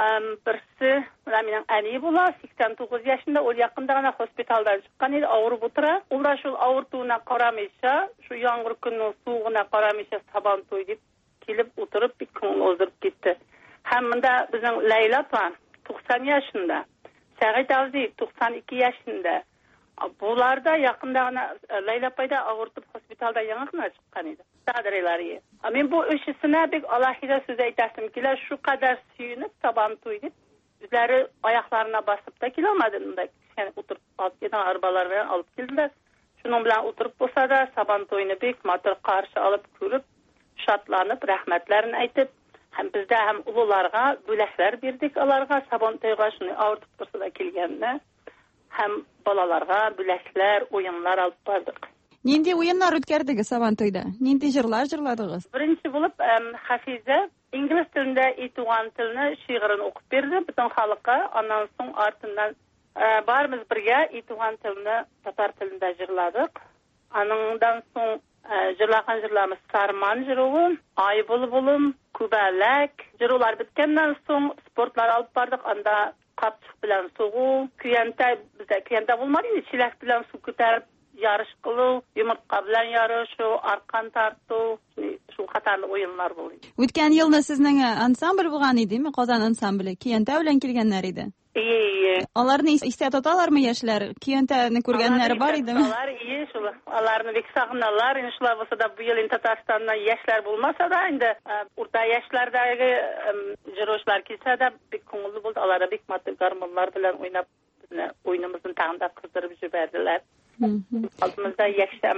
Birisi mening ani bo'la, 89 yaşında, o yaqinda gana hospitaldan chiqqan edi, og'rib o'tira. Ular shu og'rituvini qaramaycha, shu yomg'ir kunning suvug'ini qaramaycha Sabantoy deb kelib o'tirib, bir kun o'zdirib ketdi. Hamda bizning Layla pan 90 yaşında. Сәгыйд Авзи 92 yaşında. Bularda yakında Leyla Payda ağırtıp hospitalda yanıqına çıkan idi. Sadreleri. Men bu işisine bir Allah'ıza söz aytasım ki şu kadar suyunub taban toydu. Üzləri ayaqlarına basıp da kilamadım da. Yani oturup alıp giden arabalar bilen alıp geldiler. Şunun bilen oturup bolsa da saban toyunu bek matır karşı alıp görüp şatlanıp rahmetlerini aytıp hem bizde hem ulularga bölekler berdik alarga saban toyga şunu ağırtıp dursa da kelgende hem balalarga bölekler, oyunlar alıp bardık. Nindi oyunlar ötkerdiniz saban toyda? Nindi jırlar jırladınız? Birinci bulup Hafize İngiliz tilinde ituğan tilini şiirini okup berdi bütün halka. Ondan soň artından barımız birge ituğan tilini Tatar tilinde jırladık. Anından soň jırlagan jırlamız Sarman jıruğu, Ay bulbulum, Kubelek. Jırular bitkenden soň sportlar alıp bardık. Anda kapçık bilen soğu, kıyanta bulmadı. Çilek bilen su küterip yarış kılı, yumurtqa bilen yarış, arkan tartı, şu katarlı oyunlar buluyor. Ötken yılda sizning ansambl bolgan idimi? Qozan ansambli Kiyanta bilen kelgenler idi. İyi. Onlarni istat otalarmı yaşlar? Kiyantani ko'rganlari bar idimi? Onlar iyi, şu onlarni bek sagınarlar. İnşallah bolsa da bu yıl Tatarstan'da yaşlar bulmasa da indi orta yaşlardagi jiroşlar kelsa da bek ko'ngilli bo'ldi. Onlara bek matır garmonlar bilen oynap oyunumuzun tağında kızdırıp jiberdiler. Altımızda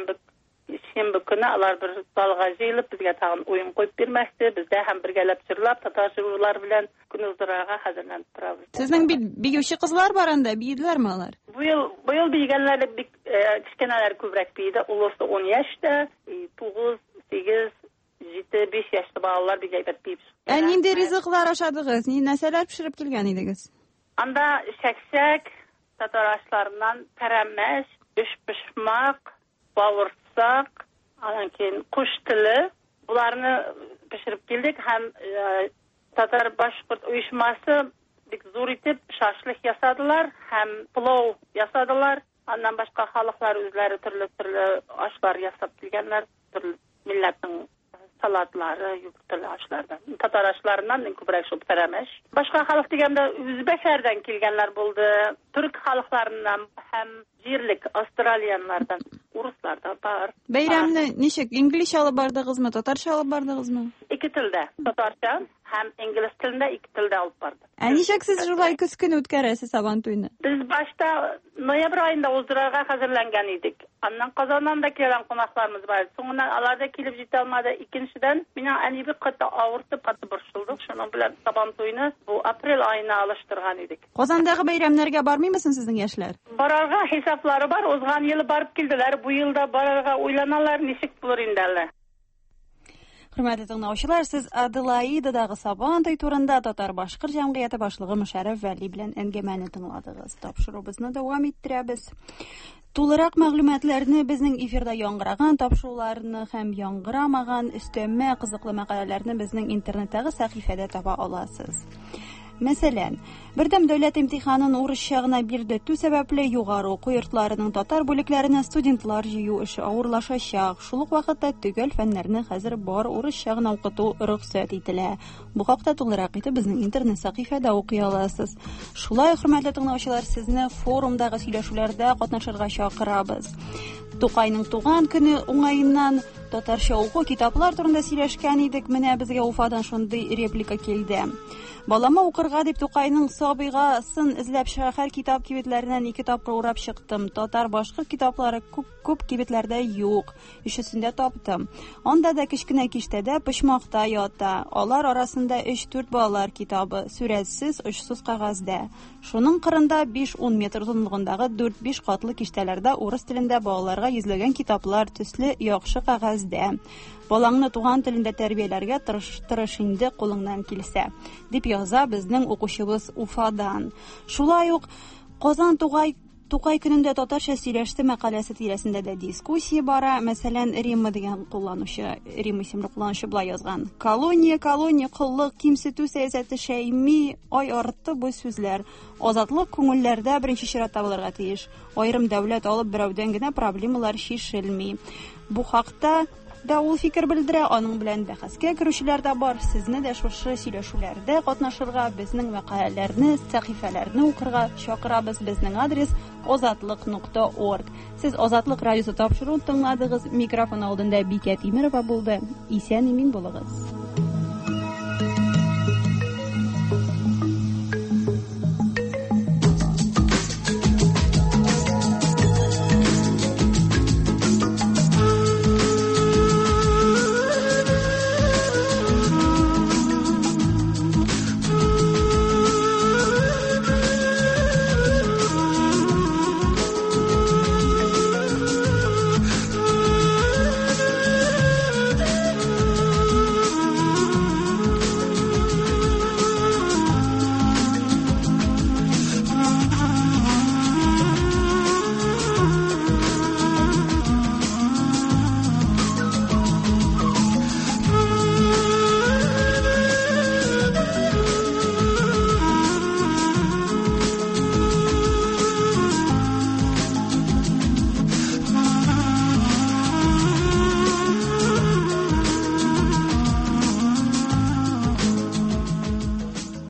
şembe günü alar bir dalga jeyilip bizge tağın oyun koyup bermekti. Bizde hem birgelep jırlap Tatar jırular bilen günüzdiraga hazırlanıp turabız. Sizning biyuşi kızlar bar anda, biydiler mi alar? Bu yıl biygenler kichkeneler köbrek biydi. Ulusu 10 yaşta, 9, 8, 7, 5 yaşta balalar bigeybet biyip. Nindi rizıqlar aşadığız, neseler pişirip kelgen idiniz? Anda şekşek, Tatar aşlarından peremeş, pişmak, bavursak, anankin kuş tili, bularını pişirip geldik. Hem Tatar Başkurt uyuşması bir zor itip şaşlık yasadılar, hem pulov yasadılar. Ondan başka halklar özleri türlü aşlar yasap bilgenler, türlü milletin salatları, yumurtalı aşlardan. Tatar aşlarından köprek şu peremeş. Başka halk degende Üzbeşerden kelgenler buldu. Türk halklarından hem jirlik Avustralyanlardan, Ruslardan var. Bayramni nişek İngiliz alıp bardığızmı, Tatarça alıp bardığızmı? İki tilde. Tatarça hem İngiliz tilinde iki tilde alıp bardık. Nişek siz jurlay küs günü ötkeresiz saban toyunu? Biz başta noyabr ayında ozduraga hazırlangan idik. Ondan Kazandan da gelen konaklarımız var. Sonundan alarda kelip jete almadı. İkinciden mina anibi katı ağırtıp katı burşulduk. Şunun bilen saban toyunu bu aprel ayına alıştırgan idik. Kazandagi bayramlarga barmay mısın sizning yaşlar? Bararga hesapları var. Ozgan yılı barıp keldiler. Bu yılda bararga oylanalar. Nişik bulur inderler. Hürmetli dinləyicilər, siz Adelaidadagi saban toy turunda Tatar Bashqir Jamg'iyati boshlig'i Musharraf Vali bilan әңгәмәне тыңладыгыз. Тапшыруыбызны дәвам иттерәбез. Тулырак мәгълүматларны безнең эфирда яңгыраган тапшыруларны һәм яңгырамаган өстәмә кызыклы мәкаләләрне безнең интернеттагы сәхифәдә таба аласыз. Мәсәлән, бердәм дәүләт имтиханын урысча гына бирдетү сәбәпле югары уку йортларының татар бүлекләренә студентлар җыю эше авырлашачак. Шул ук вакытта төгәл фәннәрне хәзер бар урысча гына укыту рөхсәт ителә. Бу хакта тулырак итеп безнең интернет сәхифәдә укый аласыз. Шулай, хөрмәтле тыңлаучылар, сезне форумдагы сөйләшүләрдә катнашырга чакырабыз. Тукайның туган көне уңаеннан татарча уку китаплар турында сөйләшкән идек. Менә безгә Уфадан шундый реплика килде. Балама укырга дип Тукайның сабыйга сын эзләп шәһәр китап кибетләреннән 2 тапкыр урап чыктым. Татар башкы китаплары күп кибетләрдә юк. Өчесендә таптым. Анда да кичкенә киштәдә почмакта ята. Алар арасында 3-4 балалар китабы, сүрәтсез, очсыз кагазда. Шуның кырында 5-10 метр озынлыгындагы 4-5 катлы киштәләрдә урыс телендә балаларга йөзләгән китаплар төсле яхшы кагазда. Балаңны туган телендә тәрбияләргә тырыш инде кулыңнан килсә, дип яза безнең укучыбыз Уфадан. Шулай ук Казан Тукай көнендә татарча сөйләште мәкаләсе тирәсендә дә дискуссия бара. Мәсәлән, Римма дигән кулланучы, Римма исемле кулланучы булай язган. Колония, кыллык, кимсетү сәясәте шәйми, ай арытты бу сүзләр. Азатлык күңелләрдә беренче чиратта булырга тиеш. Айрым дәүләт алып берәүдән генә проблемалар шишелми. Бу хакта да ул фикер белдерә, аның белән бәхәскә керүчеләр дә бар. Сезне дә шушы сөйләшүләрдә катнашырга, безнең мәкаләләрне, сәхифәләрне укырга чакырабыз. Безнең адрес озатлык.org. Сез Азатлык радиосы тапшыруын тыңладыгыз. Микрофон алдында Бикә Тимерова булды. Исән-имин булыгыз.